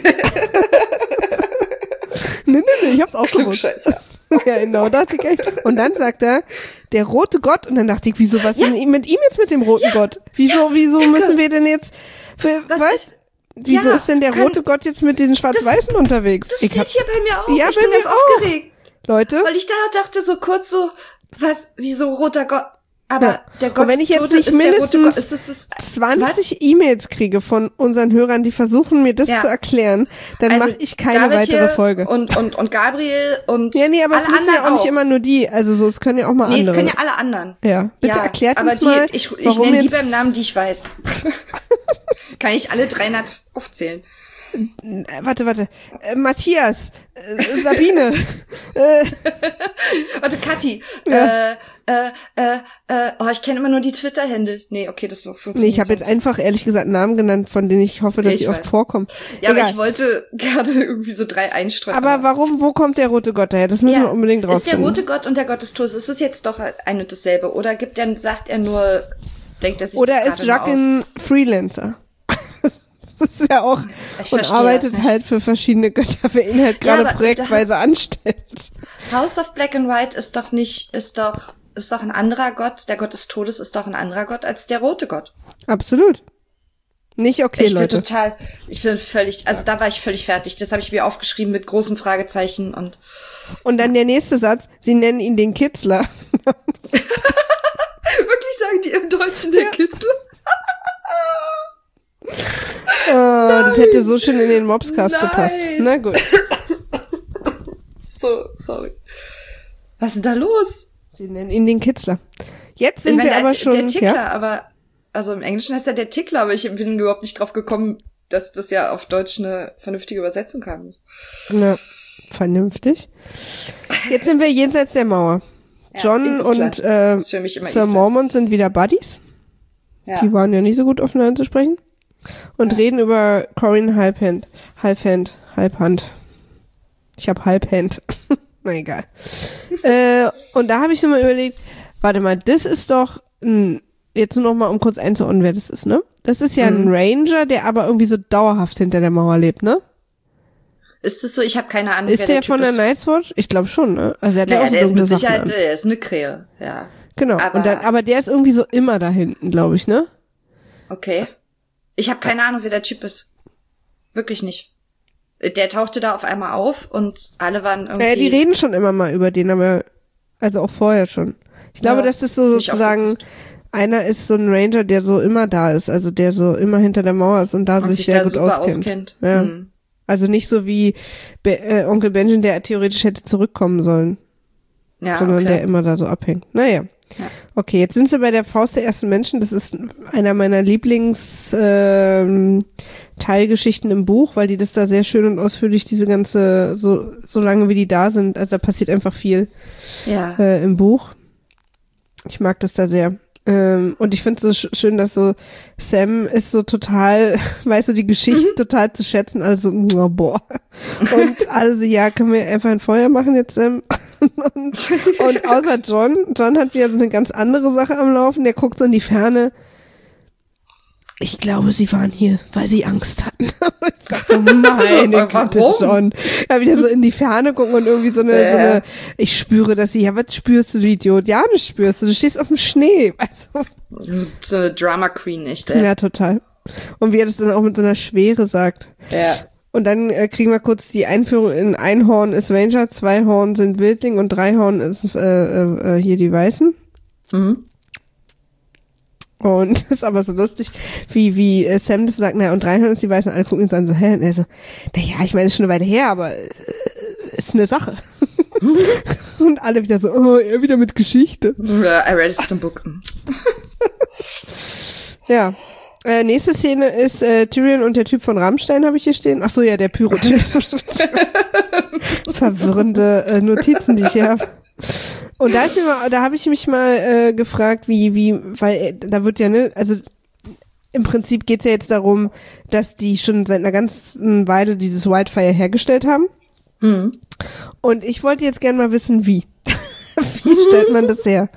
Speaker 2: Nee, ich hab's auch gewusst.
Speaker 1: Scheiße.
Speaker 2: Ja, genau, dachte ich echt. Und dann sagt er, der rote Gott, und dann dachte ich, wieso, was ist denn mit ihm jetzt mit dem roten Gott? Wieso müssen wir denn jetzt, was? Wieso ist denn der rote Gott jetzt mit den Schwarz-Weißen unterwegs?
Speaker 1: Das steht hier bei mir auch.
Speaker 2: Ja,
Speaker 1: ich bin ganz aufgeregt.
Speaker 2: Leute.
Speaker 1: Weil ich dachte so kurz so, wieso roter Gott? Aber der Gott
Speaker 2: und wenn ich
Speaker 1: des
Speaker 2: jetzt
Speaker 1: Todes
Speaker 2: nicht
Speaker 1: ist der rote Gott.
Speaker 2: mindestens 20 E-Mails kriege von unseren Hörern, die versuchen, mir das zu erklären, dann
Speaker 1: also
Speaker 2: mache ich keine weitere Folge.
Speaker 1: Und Gabriel und
Speaker 2: ja, nee, aber es müssen ja auch nicht immer nur die. Also so, es können ja auch mal andere.
Speaker 1: Nee, es können ja alle anderen.
Speaker 2: Ja, bitte erklärt uns
Speaker 1: aber
Speaker 2: mal,
Speaker 1: ich
Speaker 2: warum
Speaker 1: nenne die
Speaker 2: jetzt
Speaker 1: beim Namen, die ich weiß. Kann ich alle 300 aufzählen.
Speaker 2: Warte. Matthias, Sabine.
Speaker 1: Warte, Kathi.
Speaker 2: Ja.
Speaker 1: Ich kenne immer nur die Twitter-Handle. Nee, okay, das funktioniert.
Speaker 2: Nee, ich habe jetzt einfach ehrlich gesagt Namen genannt, von denen ich hoffe, dass sie oft vorkommen.
Speaker 1: Ja, egal. Aber ich wollte gerade irgendwie so 3 einstreuen.
Speaker 2: Aber warum, wo kommt der rote Gott daher? Das müssen wir unbedingt rausfinden.
Speaker 1: Ist der rote Gott und der Gott des Todes, ist es jetzt doch ein und dasselbe? Oder sagt er nur, denkt er sich
Speaker 2: oder
Speaker 1: das
Speaker 2: ist Jacques ein Freelancer? Das ist ja auch, und arbeitet halt für verschiedene Götter, für ihn halt gerade projektweise anstellt.
Speaker 1: House of Black and White ist doch ein anderer Gott, der Gott des Todes ist doch ein anderer Gott als der rote Gott.
Speaker 2: Absolut. Nicht okay, Leute.
Speaker 1: Da war ich völlig fertig. Das habe ich mir aufgeschrieben mit großen Fragezeichen und
Speaker 2: dann der nächste Satz, sie nennen ihn den Kitzler.
Speaker 1: Wirklich sagen die im Deutschen der Kitzler?
Speaker 2: Das hätte so schön in den Mobscast gepasst. Na gut.
Speaker 1: So, sorry. Was ist denn da los?
Speaker 2: Sie nennen ihn den Kitzler. Jetzt sind wir aber schon...
Speaker 1: Der Tickler, aber... Also im Englischen heißt er der Tickler, aber ich bin überhaupt nicht drauf gekommen, dass das ja auf Deutsch eine vernünftige Übersetzung haben muss.
Speaker 2: Na, vernünftig. Jetzt sind wir jenseits der Mauer. John und Sir Mormont sind wieder Buddies. Ja. Die waren ja nicht so gut aufeinander zu sprechen. Und reden über Corinne Halbhand. Ich habe Halbhand. Na egal. Und da habe ich so mal überlegt, warte mal, das ist doch jetzt nur noch mal, um kurz einzuordnen, wer das ist, ne? Das ist ja ein Ranger, der aber irgendwie so dauerhaft hinter der Mauer lebt, ne?
Speaker 1: Ist das so? Ich habe keine Ahnung,
Speaker 2: wer der Typ ist. Ist der von der Night's Watch? Ich glaube schon, ne? Also der
Speaker 1: ist mit Sicherheit, er ist eine Krähe, ja.
Speaker 2: Genau, aber der ist irgendwie so immer da hinten, glaube ich, ne?
Speaker 1: Okay. Ich habe keine Ahnung, wer der Typ ist. Wirklich nicht. Der tauchte da auf einmal auf und alle waren irgendwie...
Speaker 2: Ja, die reden schon immer mal über den, aber also auch vorher schon. Ich glaube, dass das so sozusagen einer ist so ein Ranger, der so immer da ist, also der so immer hinter der Mauer ist und da sich sehr gut auskennt. Ja. Also nicht so wie Onkel Benjamin, der theoretisch hätte zurückkommen sollen. Ja, sondern der immer da so abhängt. Naja. Ja. Okay, jetzt sind sie bei der Faust der ersten Menschen. Das ist einer meiner Teilgeschichten im Buch, weil die das da sehr schön und ausführlich, diese ganze, so lange wie die da sind, also da passiert einfach viel im Buch. Ich mag das da sehr. Und ich finde es so schön, dass so Sam ist so total, weißt du, die Geschichte total zu schätzen, also oh, boah. Und alle so, ja, können wir einfach ein Feuer machen jetzt, Sam? und außer John hat wieder so eine ganz andere Sache am Laufen, der guckt so in die Ferne. Ich glaube, sie waren hier, weil sie Angst hatten. Ich dachte, meine Güte, John. Ja, wieder so in die Ferne gucken und irgendwie so eine, ich spüre, dass sie, ja, was spürst du, du Idiot? Ja, das spürst du stehst auf dem Schnee. Also,
Speaker 1: so eine Drama Queen, echt,
Speaker 2: Ja, total. Und wie er das dann auch mit so einer Schwere sagt.
Speaker 1: Ja.
Speaker 2: Und dann kriegen wir kurz die Einführung in ein Horn ist Ranger, 2 Horn sind Wildling und 3 Horn ist hier die Weißen. Mhm. Und das ist aber so lustig, wie Sam das sagt, naja, und 300 ist die Weißen, alle gucken ihn so an, so, hä? Und er so, naja, ich meine, ist schon eine Weile her, aber ist eine Sache. Und alle wieder so, oh, er wieder mit Geschichte.
Speaker 1: I read it in the book.
Speaker 2: Ja. Nächste Szene ist Tyrion und der Typ von Rammstein, habe ich hier stehen. Ach so, ja, der Pyro-Typ. Verwirrende Notizen, die ich hier habe. Und da habe ich mich mal gefragt, weil da wird ja, ne, also im Prinzip geht's ja jetzt darum, dass die schon seit einer ganzen Weile dieses Wildfire hergestellt haben. Mhm. Und ich wollte jetzt gerne mal wissen, wie. Wie stellt man das her?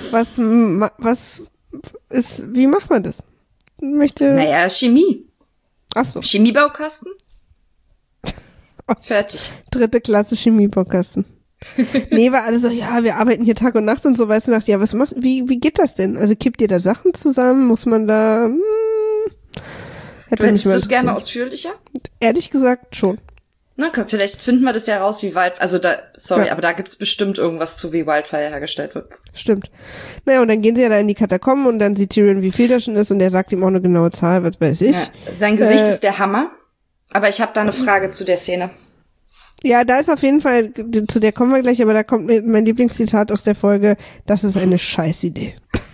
Speaker 2: Wie macht man das?
Speaker 1: Naja, Chemie.
Speaker 2: Ach so.
Speaker 1: Chemiebaukasten? Fertig.
Speaker 2: 3. Klasse Chemiebaukasten. Nee, war alle so, ja, wir arbeiten hier Tag und Nacht und so, weißt du, ja, wie geht das denn? Also kippt ihr da Sachen zusammen? Muss man da,
Speaker 1: Hättest du das gerne ausführlicher?
Speaker 2: Ehrlich gesagt schon.
Speaker 1: Vielleicht finden wir das ja raus, wie aber da gibt's bestimmt irgendwas zu, wie Wildfire hergestellt wird.
Speaker 2: Stimmt. Naja, und dann gehen sie ja da in die Katakomben und dann sieht Tyrion, wie viel das schon ist und der sagt ihm auch eine genaue Zahl, was weiß ich.
Speaker 1: Ja, sein Gesicht ist der Hammer, aber ich habe da eine Frage zu der Szene.
Speaker 2: Ja, da ist auf jeden Fall, zu der kommen wir gleich, aber da kommt mein Lieblingszitat aus der Folge, das ist eine Scheißidee.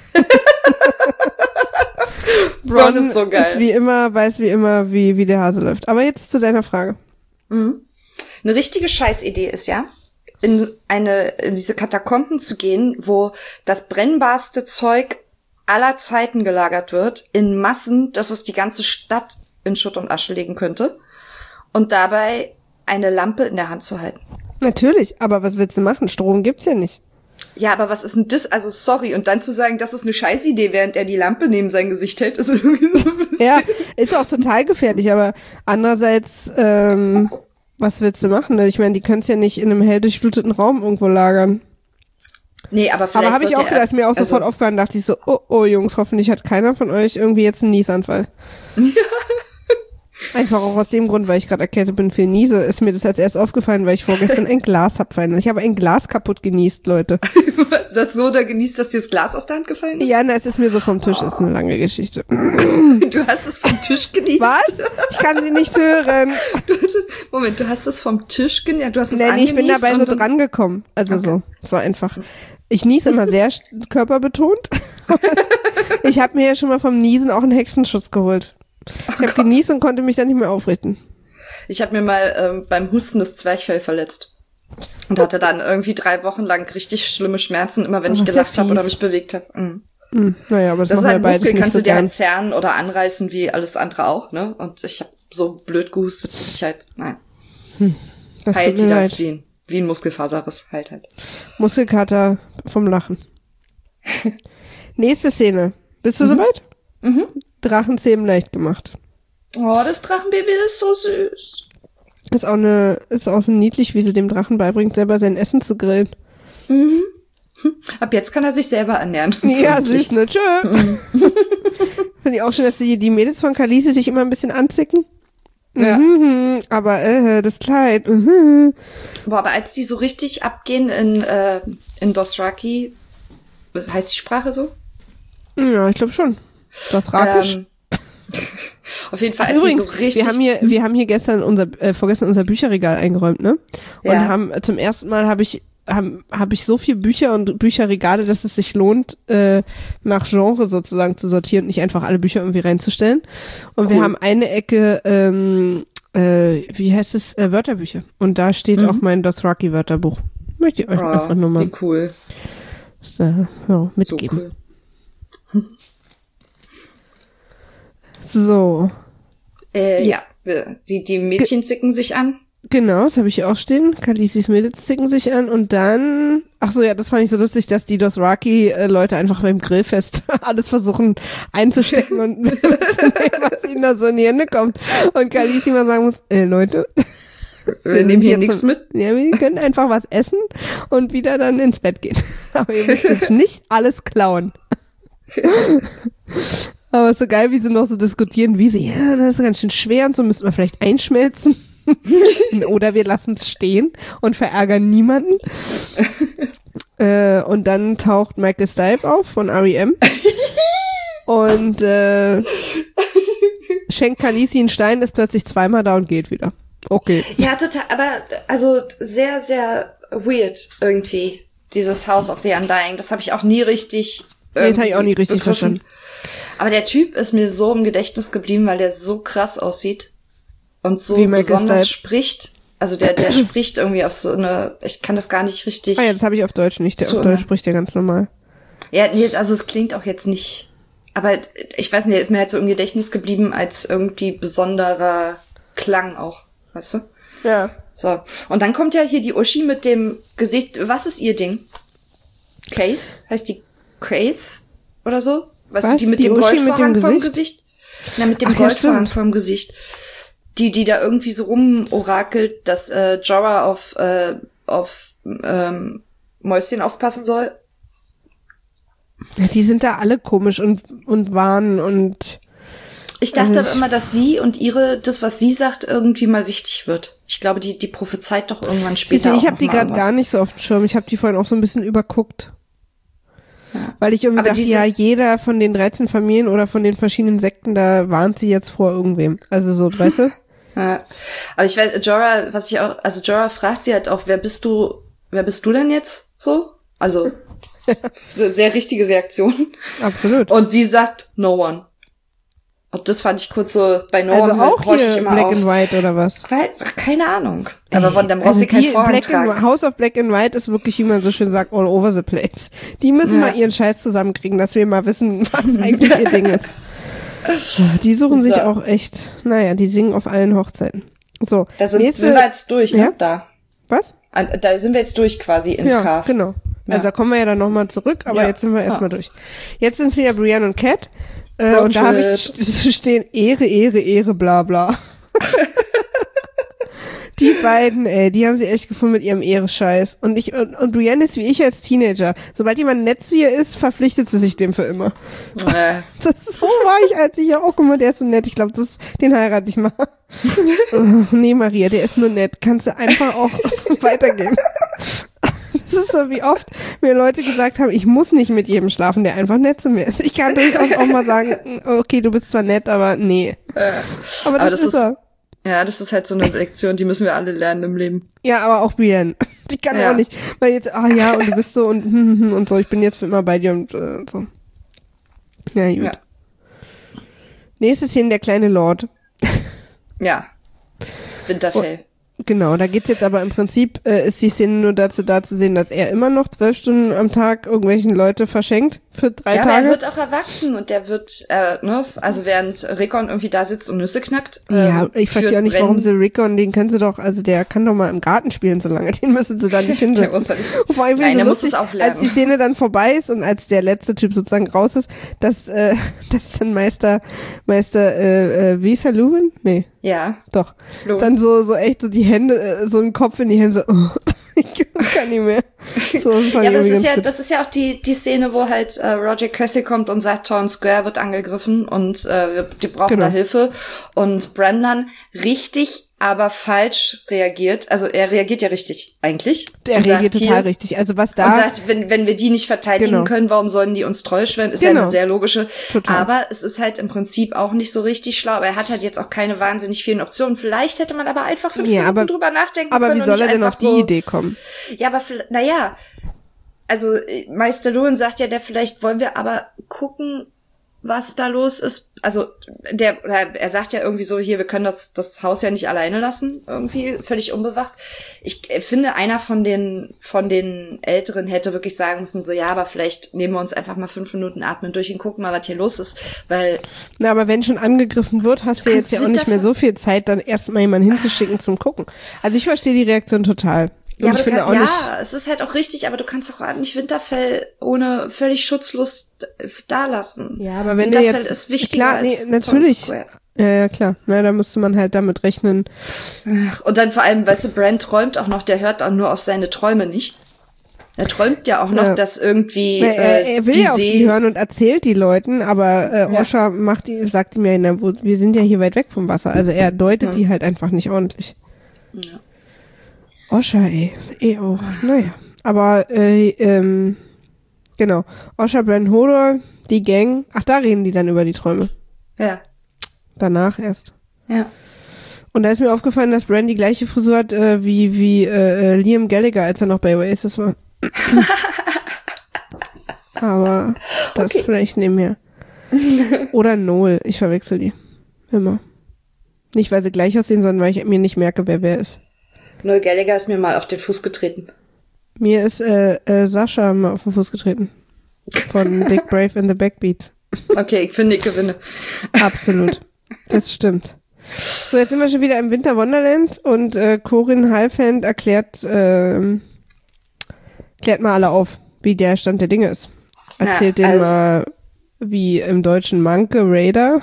Speaker 2: Bronn ist so geil. Weiß wie immer, wie der Hase läuft. Aber jetzt zu deiner Frage.
Speaker 1: Mhm. Eine richtige Scheißidee ist ja, in diese Katakomben zu gehen, wo das brennbarste Zeug aller Zeiten gelagert wird, in Massen, dass es die ganze Stadt in Schutt und Asche legen könnte, und dabei eine Lampe in der Hand zu halten.
Speaker 2: Natürlich, aber was willst du machen? Strom gibt's ja nicht.
Speaker 1: Ja, aber was ist denn das? Also, sorry. Und dann zu sagen, das ist eine Scheißidee, während er die Lampe neben sein Gesicht hält, ist irgendwie so ein bisschen...
Speaker 2: Ja, ist auch total gefährlich, aber andererseits, was willst du machen? Ich meine, die können es ja nicht in einem hell durchfluteten Raum irgendwo lagern.
Speaker 1: Nee, aber vielleicht.
Speaker 2: Aber habe ich auch gedacht, ist mir auch sofort aufgefallen, dachte ich so, oh Jungs, hoffentlich hat keiner von euch irgendwie jetzt einen Niesanfall. Ja. Einfach auch aus dem Grund, weil ich gerade erkältet bin für Niese, ist mir das als erst aufgefallen, weil ich vorgestern ein Glas hab fallen lassen. Ich habe ein Glas kaputt genießt, Leute.
Speaker 1: Was, das so da genießt, dass dir das Glas aus der Hand gefallen ist?
Speaker 2: Ja, na, es ist mir so vom Tisch, ist eine lange Geschichte.
Speaker 1: Du hast es vom Tisch genießt?
Speaker 2: Was? Ich kann sie nicht hören.
Speaker 1: Du hast es vom Tisch genießt? Du hast es
Speaker 2: nee, ich bin dabei so dran gekommen. Also okay. So, es war einfach. Ich niese immer sehr körperbetont. Ich habe mir ja schon mal vom Niesen auch einen Hexenschutz geholt. Ich habe genießt und konnte mich dann nicht mehr aufrichten. Ich habe mir mal beim Husten das Zwerchfell verletzt und hatte dann irgendwie 3 Wochen lang richtig schlimme Schmerzen, immer wenn ich gelacht habe oder mich bewegt habe.
Speaker 1: Naja, aber das ist halt Muskel, kannst du dir halt zerren oder anreißen, wie alles andere auch, ne? Und ich habe so blöd gehustet, dass ich halt, halt wieder ist wie ein Muskelfaserriss, halt. Muskelkater vom Lachen. Nächste Szene. Bist du soweit? Mhm. Drachenzähmen leicht gemacht. Oh, das Drachenbaby ist so süß. Ist auch so niedlich, wie sie dem Drachen beibringt, selber sein Essen zu grillen. Mhm. Ab jetzt kann er sich selber ernähren. Ja, süß, ne? Tschö. Finde ich auch schön, dass die Mädels von Khaleesi sich immer ein bisschen anzicken. Ja. Aber das Kleid. Boah, aber als die so richtig abgehen in Dothraki, heißt die Sprache so? Ja, ich glaube schon. Dothrakisch. Auf jeden Fall, als übrigens, sie so richtig... Wir haben hier vorgestern unser Bücherregal eingeräumt, ne? Und haben zum ersten Mal habe ich so viel Bücher und Bücherregale, dass es sich lohnt, nach Genre sozusagen zu sortieren und nicht einfach alle Bücher irgendwie reinzustellen. Und wir haben eine Ecke, wie heißt es, Wörterbücher. Und da steht auch mein Dothraki-Wörterbuch. Möchte ich euch einfach nur mal... Wie cool. Mitgeben. So cool. So. Ja, die Mädchen zicken sich an. Genau, das habe ich hier auch stehen. Khaleesis Mädels zicken sich an und dann, ach so, ja, das fand ich so lustig, dass die Dothraki-Leute einfach beim Grillfest alles versuchen einzustecken und mitzunehmen, was ihnen da so in die Hände kommt. Und Khaleesi mal sagen muss, Leute, wir nehmen hier nichts mit. Ja, wir können einfach was essen und wieder dann ins Bett gehen. Aber ihr müsst jetzt nicht alles klauen. Aber es ist so geil, wie sie noch so diskutieren, wie sie, ja, das ist ganz schön schwer und so müssen wir vielleicht einschmelzen. Oder wir lassen es stehen und verärgern niemanden. Und dann taucht Michael Stipe auf von R.E.M. und schenkt Khaleesi einen Stein, ist plötzlich zweimal da und geht wieder. Okay. Ja, total, aber also sehr, sehr weird irgendwie, dieses House of the Undying. Das habe ich auch nie richtig das habe ich auch nie richtig verstanden. Aber der Typ ist mir so im Gedächtnis geblieben, weil der so krass aussieht und so besonders spricht. Also der spricht irgendwie auf so eine, ich kann das gar nicht richtig. Ah ja, das habe ich auf Deutsch nicht. Der auf Deutsch spricht der ganz normal. Ja, nee, also es klingt auch jetzt nicht, aber ich weiß nicht, der ist mir halt so im Gedächtnis geblieben als irgendwie besonderer Klang auch, weißt du? Ja. So. Und dann kommt ja hier die Uschi mit dem Gesicht, was ist ihr Ding? Kaith? Heißt die Kaith oder so? Weißt du, die mit dem Goldvorhang vorm Gesicht? Na, mit dem Goldvorhang vorm Gesicht. Die da irgendwie so rumorakelt, dass Jorah auf Mäuschen aufpassen soll. Ja, die sind da alle komisch und warnen und Ich dachte aber immer, dass sie und das, was sie sagt, irgendwie mal wichtig wird. Ich glaube, die prophezeit doch irgendwann später.
Speaker 2: Ich habe die gerade gar nicht so auf dem Schirm. Ich habe die vorhin auch so ein bisschen überguckt. Ja. Weil ich irgendwie dachte, jeder von den 13 Familien oder von den verschiedenen Sekten, da warnt sie jetzt vor irgendwem. Also so, weißt du?
Speaker 1: Ja. Aber ich weiß, Jorah fragt sie halt auch, wer bist du denn jetzt so? Also, sehr richtige Reaktion.
Speaker 2: Absolut.
Speaker 1: Und sie sagt, no one. Und das fand ich kurz so, bei No One
Speaker 2: auch hier Black and White oder was?
Speaker 1: Keine Ahnung. Aber von dem brauchst du keinen Vorhang tragen.
Speaker 2: House of Black and White ist wirklich, wie man so schön sagt, all over the place. Die müssen mal ihren Scheiß zusammenkriegen, dass wir mal wissen, was eigentlich ihr Ding ist. Die suchen sich auch echt, die singen auf allen Hochzeiten. So.
Speaker 1: Da sind wir jetzt durch, ne?
Speaker 2: Ja?
Speaker 1: Da.
Speaker 2: Was?
Speaker 1: Da sind wir jetzt durch quasi in Carve.
Speaker 2: Genau. Ja. Also da kommen wir ja dann nochmal zurück, aber jetzt sind wir erstmal durch. Jetzt sind es wieder Brienne und Cat. Und da habe ich stehen Ehre, bla bla. Die beiden, die haben sie echt gefunden mit ihrem Ehre-Scheiß. Und Brienne ist wie ich als Teenager. Sobald jemand nett zu ihr ist, verpflichtet sie sich dem für immer. So war ich, als ich ja auch, guck mal, der ist so nett. Ich glaube, den heirate ich mal. Nee, Maria, der ist nur nett. Kannst du einfach auch weitergehen. Das ist so, wie oft mir Leute gesagt haben, ich muss nicht mit jedem schlafen, der einfach nett zu mir ist. Ich kann durchaus auch mal sagen, okay, du bist zwar nett, aber nee. Aber das ist er.
Speaker 1: Ja, das ist halt so eine Lektion, die müssen wir alle lernen im Leben.
Speaker 2: Ja, aber auch Brienne. Die kann auch nicht. Weil jetzt, und du bist so und so, ich bin jetzt für immer bei dir und so. Ja, gut. Ja. Nächste Szene, der kleine Lord.
Speaker 1: Ja. Winterfell.
Speaker 2: Genau, da geht's jetzt aber im Prinzip, ist die Szene nur dazu da zu sehen, dass er immer noch 12 Stunden am Tag irgendwelchen Leute verschenkt für 3 Tage.
Speaker 1: Ja, aber er wird auch erwachsen und der wird, also während Rickon irgendwie da sitzt und Nüsse knackt.
Speaker 2: Ich verstehe auch nicht, warum sie Rickon, den können sie doch, also der kann doch mal im Garten spielen so lange, den müssen sie da nicht hinsetzen.
Speaker 1: Der muss da nicht.
Speaker 2: Vor allem,
Speaker 1: Nein, der muss es auch lernen.
Speaker 2: Als die Szene dann vorbei ist und als der letzte Typ sozusagen raus ist, dass dann Meister, wie ist er, Luwin? Nee.
Speaker 1: Ja.
Speaker 2: Doch.
Speaker 1: Luwin.
Speaker 2: Dann so echt so die Hände, so einen Kopf in die Hände, so, ich kann nicht mehr. So,
Speaker 1: ja, aber das ist ja auch die Szene, wo halt Roger Cressy kommt und sagt, Torrhen Square wird angegriffen und die brauchen da Hilfe. Und Brendan richtig, aber falsch reagiert. Also er reagiert ja richtig, eigentlich.
Speaker 2: Der reagiert total richtig. Also was da...
Speaker 1: Und sagt, wenn wir die nicht verteidigen können, warum sollen die uns treu schwören? Ist ja eine sehr logische.
Speaker 2: Total.
Speaker 1: Aber es ist halt im Prinzip auch nicht so richtig schlau. Aber er hat halt jetzt auch keine wahnsinnig vielen Optionen. Vielleicht hätte man aber einfach 5 Minuten drüber nachdenken können.
Speaker 2: Aber wie soll er denn auf die Idee kommen?
Speaker 1: Ja, aber also Meister Luwin sagt ja, vielleicht wollen wir aber gucken, was da los ist. Also er sagt ja irgendwie so, hier, wir können das Haus ja nicht alleine lassen, irgendwie völlig unbewacht. Ich finde, einer von den Älteren hätte wirklich sagen müssen, so, ja, aber vielleicht nehmen wir uns einfach mal 5 Minuten atmen durch und gucken mal, was hier los ist, weil...
Speaker 2: Na, aber wenn schon angegriffen wird, hast du jetzt ja auch nicht mehr so viel Zeit, dann erstmal jemanden hinzuschicken zum Gucken. Also ich verstehe die Reaktion total. Und ich finde auch nicht.
Speaker 1: Ja, es ist halt auch richtig, aber du kannst auch nicht Winterfell ohne völlig schutzlos dalassen.
Speaker 2: Ja, aber wenn
Speaker 1: Winterfell
Speaker 2: der jetzt
Speaker 1: ist wichtiger als
Speaker 2: natürlich. Ja, klar. Na, da müsste man halt damit rechnen.
Speaker 1: Und dann vor allem, weißt du, Bran träumt auch noch, der hört auch nur auf seine Träume nicht. Er träumt ja auch noch, dass irgendwie
Speaker 2: er will ja auf die hören und erzählt die Leuten, aber Osha sagt ihm ja, wir sind ja hier weit weg vom Wasser. Also er deutet die halt einfach nicht ordentlich. Ja. Osha, auch. Naja. Aber, genau. Osha, Bran, Hodor, die Gang. Ach, da reden die dann über die Träume.
Speaker 1: Ja.
Speaker 2: Danach erst.
Speaker 1: Ja.
Speaker 2: Und da ist mir aufgefallen, dass Bran die gleiche Frisur hat wie Liam Gallagher, als er noch bei Oasis war. Aber das vielleicht nebenher. Oder Noel. Ich verwechsel die. Immer. Nicht, weil sie gleich aussehen, sondern weil ich mir nicht merke, wer ist.
Speaker 1: Noel Gallagher ist mir mal auf den Fuß getreten.
Speaker 2: Mir ist Sascha mal auf den Fuß getreten. Von Dick Brave and the Backbeats.
Speaker 1: Okay, ich finde, ich gewinne.
Speaker 2: Absolut. Das stimmt. So, jetzt sind wir schon wieder im Winter Wonderland und Corin Halfhand erklärt mal alle auf, wie der Stand der Dinge ist. Erzählt denen mal, wie im Deutschen Manke Raider,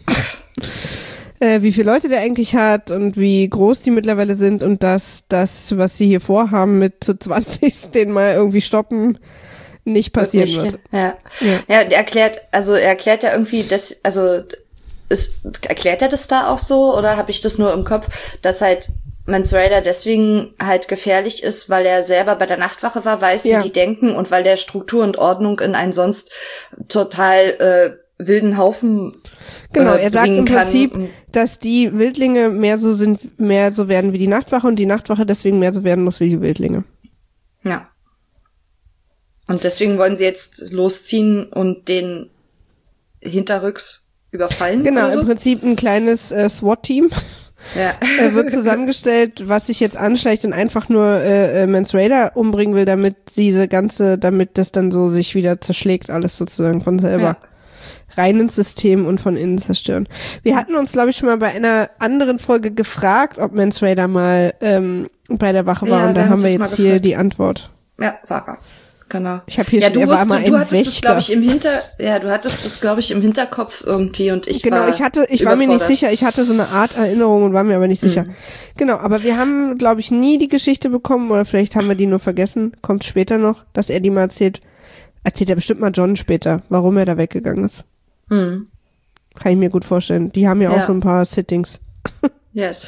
Speaker 2: wie viele Leute der eigentlich hat und wie groß die mittlerweile sind und dass das, was sie hier vorhaben mit zu 20 den mal irgendwie stoppen, nicht passieren wird.
Speaker 1: Ja, er erklärt ja irgendwie, erklärt er das da auch so oder habe ich das nur im Kopf, dass halt Mance Rayder deswegen halt gefährlich ist, weil er selber bei der Nachtwache war, weiß, wie die denken und weil der Struktur und Ordnung in einen sonst total wilden Haufen
Speaker 2: Genau, er sagt im Prinzip, dass die Wildlinge mehr so werden wie die Nachtwache und die Nachtwache deswegen mehr so werden muss wie die Wildlinge.
Speaker 1: Ja. Und deswegen wollen sie jetzt losziehen und den hinterrücks überfallen.
Speaker 2: Genau,
Speaker 1: oder so?
Speaker 2: Im Prinzip ein kleines SWAT-Team.
Speaker 1: Ja.
Speaker 2: Wird zusammengestellt, was sich jetzt anschleicht und einfach nur Mance Rayder umbringen will, damit das dann so sich wieder zerschlägt, alles sozusagen von selber.
Speaker 1: Ja.
Speaker 2: Rein ins System und von innen zerstören. Wir hatten uns, glaube ich, schon mal bei einer anderen Folge gefragt, ob Mance Rayder mal bei der Wache war und da haben wir jetzt hier die Antwort.
Speaker 1: Ja, war er. Genau.
Speaker 2: Ich habe hier schon, er war mal ein Wächter.
Speaker 1: Du hattest das, glaube ich, im Hinterkopf irgendwie und ich war
Speaker 2: ich war mir nicht sicher, ich hatte so eine Art Erinnerung und war mir aber nicht sicher. Genau, aber wir haben, glaube ich, nie die Geschichte bekommen oder vielleicht haben wir die nur vergessen, kommt später noch, dass er die mal erzählt er bestimmt mal John später, warum er da weggegangen ist. Kann ich mir gut vorstellen. Die haben ja auch so ein paar Sittings.
Speaker 1: Yes.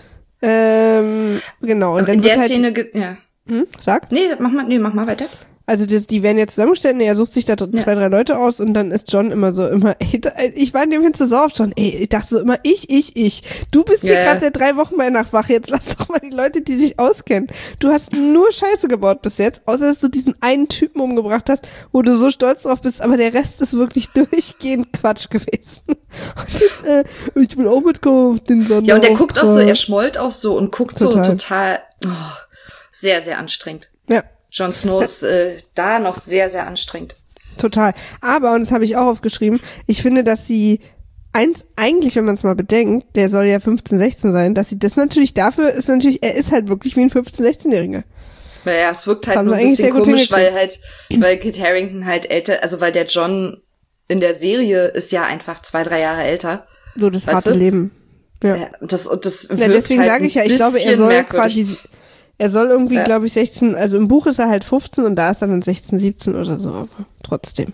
Speaker 2: Genau. Und dann
Speaker 1: in der Szene, ja.
Speaker 2: Sag?
Speaker 1: Mach mal weiter.
Speaker 2: Also die werden jetzt zusammengestellt, er sucht sich da 2-3 Leute aus und dann ist John immer, ich war in dem Hinze so auf John, ich dachte so immer, ich. Du bist hier gerade seit 3 Wochen bei Nachtwache, jetzt lass doch mal die Leute, die sich auskennen. Du hast nur Scheiße gebaut bis jetzt, außer dass du diesen einen Typen umgebracht hast, wo du so stolz drauf bist, aber der Rest ist wirklich durchgehend Quatsch gewesen. Und ich will auch mitkommen auf den Sonderauftrag.
Speaker 1: Ja, und der guckt auch so, er schmollt auch so und guckt so total, sehr, sehr anstrengend.
Speaker 2: Ja.
Speaker 1: Jon Snow ist da noch sehr, sehr anstrengend.
Speaker 2: Total. Aber, und das habe ich auch aufgeschrieben, ich finde, dass sie eigentlich, wenn man es mal bedenkt, der soll ja 15, 16 sein, dass sie das natürlich er ist halt wirklich wie ein 15, 16-Jähriger.
Speaker 1: Naja, es wirkt halt nur ein bisschen komisch, weil Kit Harington halt älter, also weil der John in der Serie ist ja einfach 2-3 Jahre älter.
Speaker 2: So das harte Leben. Ja.
Speaker 1: Das wirkt
Speaker 2: deswegen
Speaker 1: halt
Speaker 2: sage ich ja, ich glaube, er soll irgendwie, glaube ich, 16, also im Buch ist er halt 15 und da ist er dann 16, 17 oder so, aber trotzdem.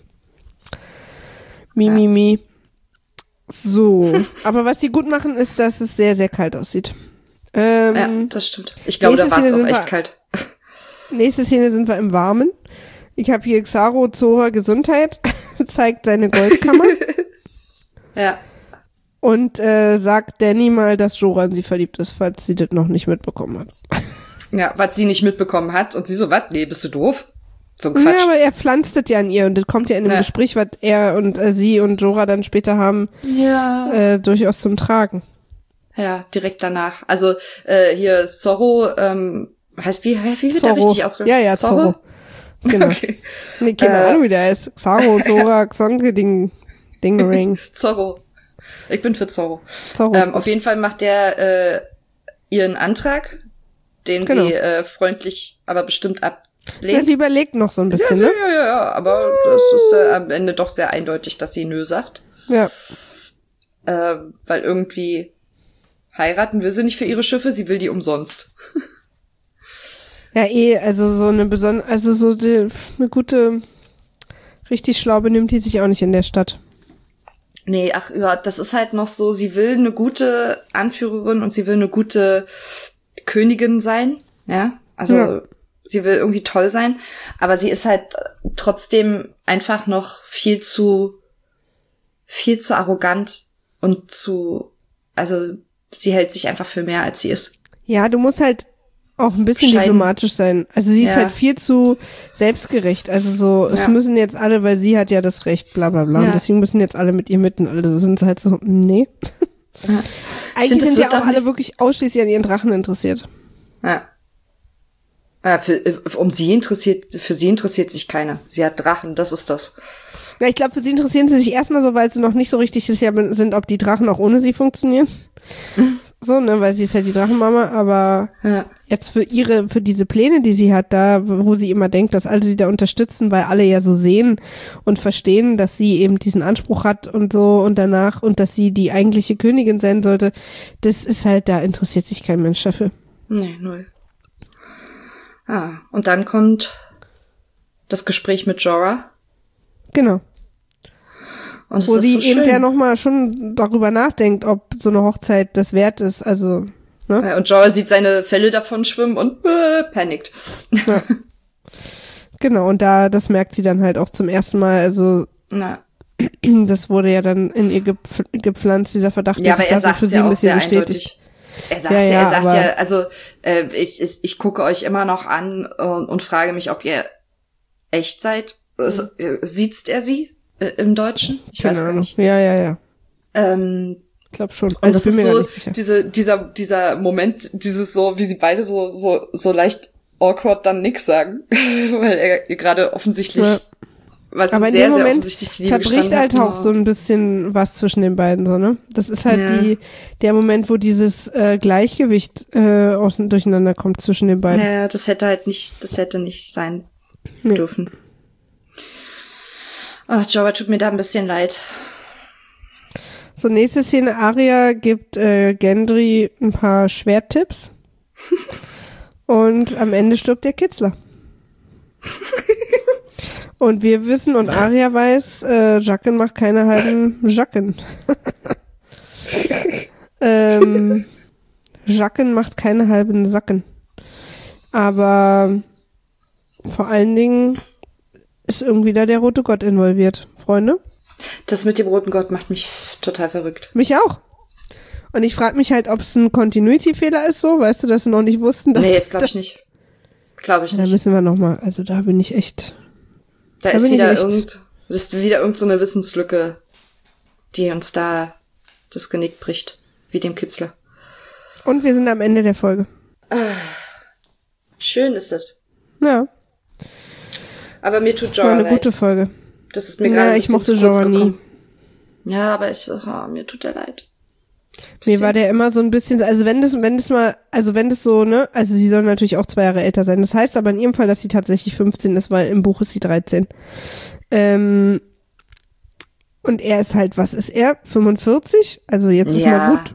Speaker 2: Mi. So. Aber was die gut machen, ist, dass es sehr, sehr kalt aussieht.
Speaker 1: Ja, das stimmt. Ich glaube, da war es auch echt kalt.
Speaker 2: Nächste Szene sind wir im Warmen. Ich habe hier Xaro Zora Gesundheit, zeigt seine Goldkammer.
Speaker 1: Ja.
Speaker 2: Und sagt Dany mal, dass Jorah in sie verliebt ist, falls sie das noch nicht mitbekommen hat.
Speaker 1: Ja, was sie nicht mitbekommen hat. Und sie so, was? Nee, bist du doof? So ein Quatsch.
Speaker 2: Ja, aber er pflanzt das ja an ihr und das kommt ja in dem Gespräch, was er und sie und Jorah dann später haben, durchaus zum Tragen.
Speaker 1: Ja, direkt danach. Also hier Zorro, wie wird der richtig ausgesprochen?
Speaker 2: Ja, Zorro. Genau. Okay. Nee, keine Ahnung, wie der heißt. Xaro, Zora, Xonke, Ding-Ring.
Speaker 1: Zorro. Ich bin für Zorro. Auf jeden Fall macht der ihren Antrag, den sie freundlich, aber bestimmt ablehnt.
Speaker 2: Ja, sie überlegt noch so ein bisschen, ne?
Speaker 1: Ja, aber das ist am Ende doch sehr eindeutig, dass sie nö sagt.
Speaker 2: Ja.
Speaker 1: Weil irgendwie heiraten will sie nicht für ihre Schiffe, sie will die umsonst.
Speaker 2: Ja, also so eine eine gute, richtig schlau benimmt die sich auch nicht in der Stadt.
Speaker 1: Nee, das ist halt noch so, sie will eine gute Anführerin und sie will eine gute Königin sein, ja, also sie will irgendwie toll sein, aber sie ist halt trotzdem einfach noch viel zu arrogant und also sie hält sich einfach für mehr, als sie ist. Ja,
Speaker 2: du musst halt auch ein bisschen diplomatisch sein. Also sie ist halt viel zu selbstgerecht. Also so, es müssen jetzt alle, weil sie hat ja das Recht, bla bla bla. Und deswegen müssen jetzt alle mit ihr mitten. Also sind halt so, nee. Ja. Eigentlich sind ja auch alle wirklich ausschließlich an ihren Drachen interessiert.
Speaker 1: Ja. Für sie interessiert sich keiner. Sie hat Drachen, das ist das.
Speaker 2: Ja, ich glaube, für sie interessieren sie sich erstmal so, weil sie noch nicht so richtig sicher sind, ob die Drachen auch ohne sie funktionieren. So, ne, weil sie ist halt die Drachenmama, aber jetzt für diese Pläne, die sie hat, da, wo sie immer denkt, dass alle sie da unterstützen, weil alle ja so sehen und verstehen, dass sie eben diesen Anspruch hat und so und danach und dass sie die eigentliche Königin sein sollte, das ist halt, da interessiert sich kein Mensch dafür.
Speaker 1: Nee, null. Und dann kommt das Gespräch mit Jorah.
Speaker 2: Genau.
Speaker 1: Und es
Speaker 2: Wo
Speaker 1: ist
Speaker 2: sie
Speaker 1: so
Speaker 2: eben
Speaker 1: schön.
Speaker 2: ja nochmal schon darüber nachdenkt, ob so eine Hochzeit das wert ist, also, ne?
Speaker 1: Ja, und Jorah sieht seine Felle davon schwimmen und panickt.
Speaker 2: Ja. Genau, und das merkt sie dann halt auch zum ersten Mal, also
Speaker 1: Na.
Speaker 2: das wurde ja dann in ihr gepflanzt, dieser Verdacht,
Speaker 1: Ja,
Speaker 2: der
Speaker 1: aber
Speaker 2: sich
Speaker 1: er
Speaker 2: da so
Speaker 1: sagt
Speaker 2: für
Speaker 1: es
Speaker 2: sie
Speaker 1: ja
Speaker 2: ein
Speaker 1: auch
Speaker 2: bisschen
Speaker 1: sehr
Speaker 2: bestätigt.
Speaker 1: eindeutig. Er sagt
Speaker 2: aber-
Speaker 1: ja, also ich gucke euch immer noch an und frage mich, ob ihr echt seid. Siezt er sie im Deutschen? Ich weiß gar nicht.
Speaker 2: Ja.
Speaker 1: Und
Speaker 2: Ich glaube schon.
Speaker 1: das
Speaker 2: Also ich bin
Speaker 1: ist
Speaker 2: mir
Speaker 1: so
Speaker 2: gar nicht sicher.
Speaker 1: dieser Moment, dieses so, wie sie beide so leicht awkward dann nix sagen, weil er ihr gerade offensichtlich,
Speaker 2: Ja.
Speaker 1: was
Speaker 2: Aber in
Speaker 1: sehr,
Speaker 2: dem
Speaker 1: sehr
Speaker 2: Moment
Speaker 1: offensichtlich die Liebe
Speaker 2: zerbricht
Speaker 1: gestanden
Speaker 2: halt
Speaker 1: hat.
Speaker 2: auch so ein bisschen was zwischen den beiden, so, ne? Das ist halt
Speaker 1: Ja.
Speaker 2: der Moment, wo dieses Gleichgewicht durcheinander kommt zwischen den beiden.
Speaker 1: Ja, das hätte nicht sein
Speaker 2: Nee.
Speaker 1: dürfen. Ach, Jorah tut mir da ein bisschen leid.
Speaker 2: So, nächste Szene, Arya gibt Gendry ein paar Schwerttipps und am Ende stirbt der Kitzler. Und wir wissen und Arya weiß, Jacken macht keine halben Jacken. Jacken macht keine halben Sacken. Aber vor allen Dingen ist irgendwie da der rote Gott involviert, Freunde.
Speaker 1: Das mit dem roten Gott macht mich total verrückt.
Speaker 2: Mich auch. Und ich frage mich halt, ob es ein Continuity-Fehler ist, so, weißt du, dass sie noch nicht wussten, dass
Speaker 1: Nee, das glaube ich nicht. Glaube ich
Speaker 2: Da
Speaker 1: nicht.
Speaker 2: müssen wir nochmal, also da bin ich echt.
Speaker 1: Da
Speaker 2: da
Speaker 1: ist
Speaker 2: bin ich
Speaker 1: wieder
Speaker 2: echt-
Speaker 1: irgend so eine Wissenslücke, die uns da das Genick bricht, wie dem Kitzler.
Speaker 2: Und wir sind am Ende der Folge.
Speaker 1: Schön ist es.
Speaker 2: Ja,
Speaker 1: Aber mir tut
Speaker 2: war
Speaker 1: Jorah
Speaker 2: eine
Speaker 1: leid.
Speaker 2: gute Folge.
Speaker 1: Das ist mir
Speaker 2: Ja,
Speaker 1: gerade ein
Speaker 2: ich
Speaker 1: bisschen
Speaker 2: mochte
Speaker 1: zu kurz
Speaker 2: Jorah nie.
Speaker 1: gekommen. Ja, aber mir tut er leid.
Speaker 2: Mir war der immer so ein bisschen, also wenn das so, ne, also sie soll natürlich auch 2 Jahre älter sein. Das heißt aber in ihrem Fall, dass sie tatsächlich 15 ist, weil im Buch ist sie 13. Und er ist halt, was ist er? 45? Also jetzt ist
Speaker 1: Ja.
Speaker 2: mal gut.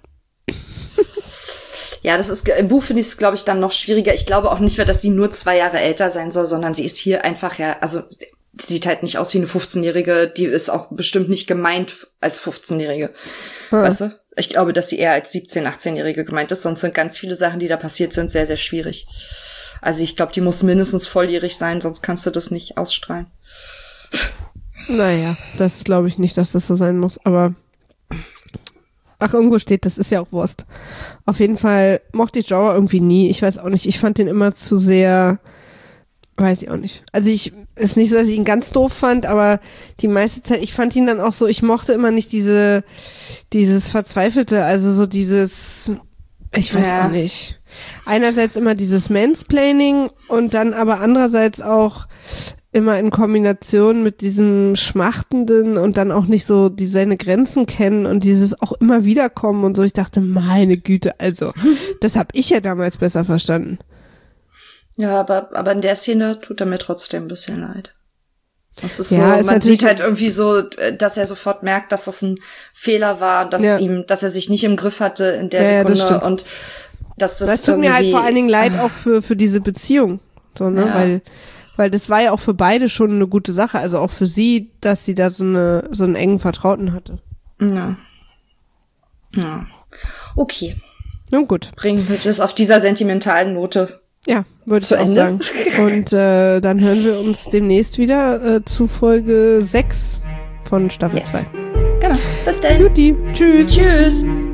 Speaker 1: Ja, das ist, im Buch finde ich es, glaube ich, dann noch schwieriger. Ich glaube auch nicht mehr, dass sie nur 2 Jahre älter sein soll, sondern sie ist hier einfach also, sie sieht halt nicht aus wie eine 15-Jährige, die ist auch bestimmt nicht gemeint als 15-Jährige. Weißt du? Ich glaube, dass sie eher als 17-, 18-Jährige gemeint ist, sonst sind ganz viele Sachen, die da passiert sind, sehr, sehr schwierig. Also ich glaube, die muss mindestens volljährig sein, sonst kannst du das nicht ausstrahlen.
Speaker 2: Naja, das glaube ich nicht, dass das so sein muss, aber ach, irgendwo steht, das ist ja auch Wurst. Auf jeden Fall mochte ich Jorah irgendwie nie. Ich weiß auch nicht, ich fand den immer zu sehr, weiß ich auch nicht. Also ist nicht so, dass ich ihn ganz doof fand, aber die meiste Zeit, ich fand ihn dann auch so, ich mochte immer nicht dieses Verzweifelte, also so dieses, ich weiß
Speaker 1: Ja.
Speaker 2: auch nicht. Einerseits immer dieses Mansplaining und dann aber andererseits auch immer in Kombination mit diesem Schmachtenden und dann auch nicht so seine Grenzen kennen und dieses auch immer wiederkommen und so. Ich dachte, meine Güte, also das habe ich ja damals besser verstanden.
Speaker 1: Ja, aber in der Szene tut er mir trotzdem ein bisschen leid. Das ist
Speaker 2: Ja,
Speaker 1: so,
Speaker 2: ist
Speaker 1: man
Speaker 2: natürlich-
Speaker 1: sieht halt irgendwie so, dass er sofort merkt, dass das ein Fehler war, dass
Speaker 2: Ja.
Speaker 1: dass er sich nicht im Griff hatte in der
Speaker 2: Ja, das
Speaker 1: Sekunde
Speaker 2: stimmt.
Speaker 1: und dass das
Speaker 2: Das tut mir halt
Speaker 1: irgendwie-
Speaker 2: vor allen Dingen leid auch für diese Beziehung, so, ne,
Speaker 1: Ja.
Speaker 2: weil das war ja auch für beide schon eine gute Sache, also auch für sie, dass sie da so einen engen Vertrauten hatte.
Speaker 1: Ja. Ja. Okay.
Speaker 2: Nun gut.
Speaker 1: Bringen wir das auf dieser sentimentalen Note.
Speaker 2: Ja, würde ich
Speaker 1: Zu
Speaker 2: auch
Speaker 1: Ende?
Speaker 2: sagen. Und dann hören wir uns demnächst wieder zu Folge 6 von Staffel
Speaker 1: Yes.
Speaker 2: 2.
Speaker 1: Genau. Bis dann.
Speaker 2: Juti, tschüss.
Speaker 1: Tschüss.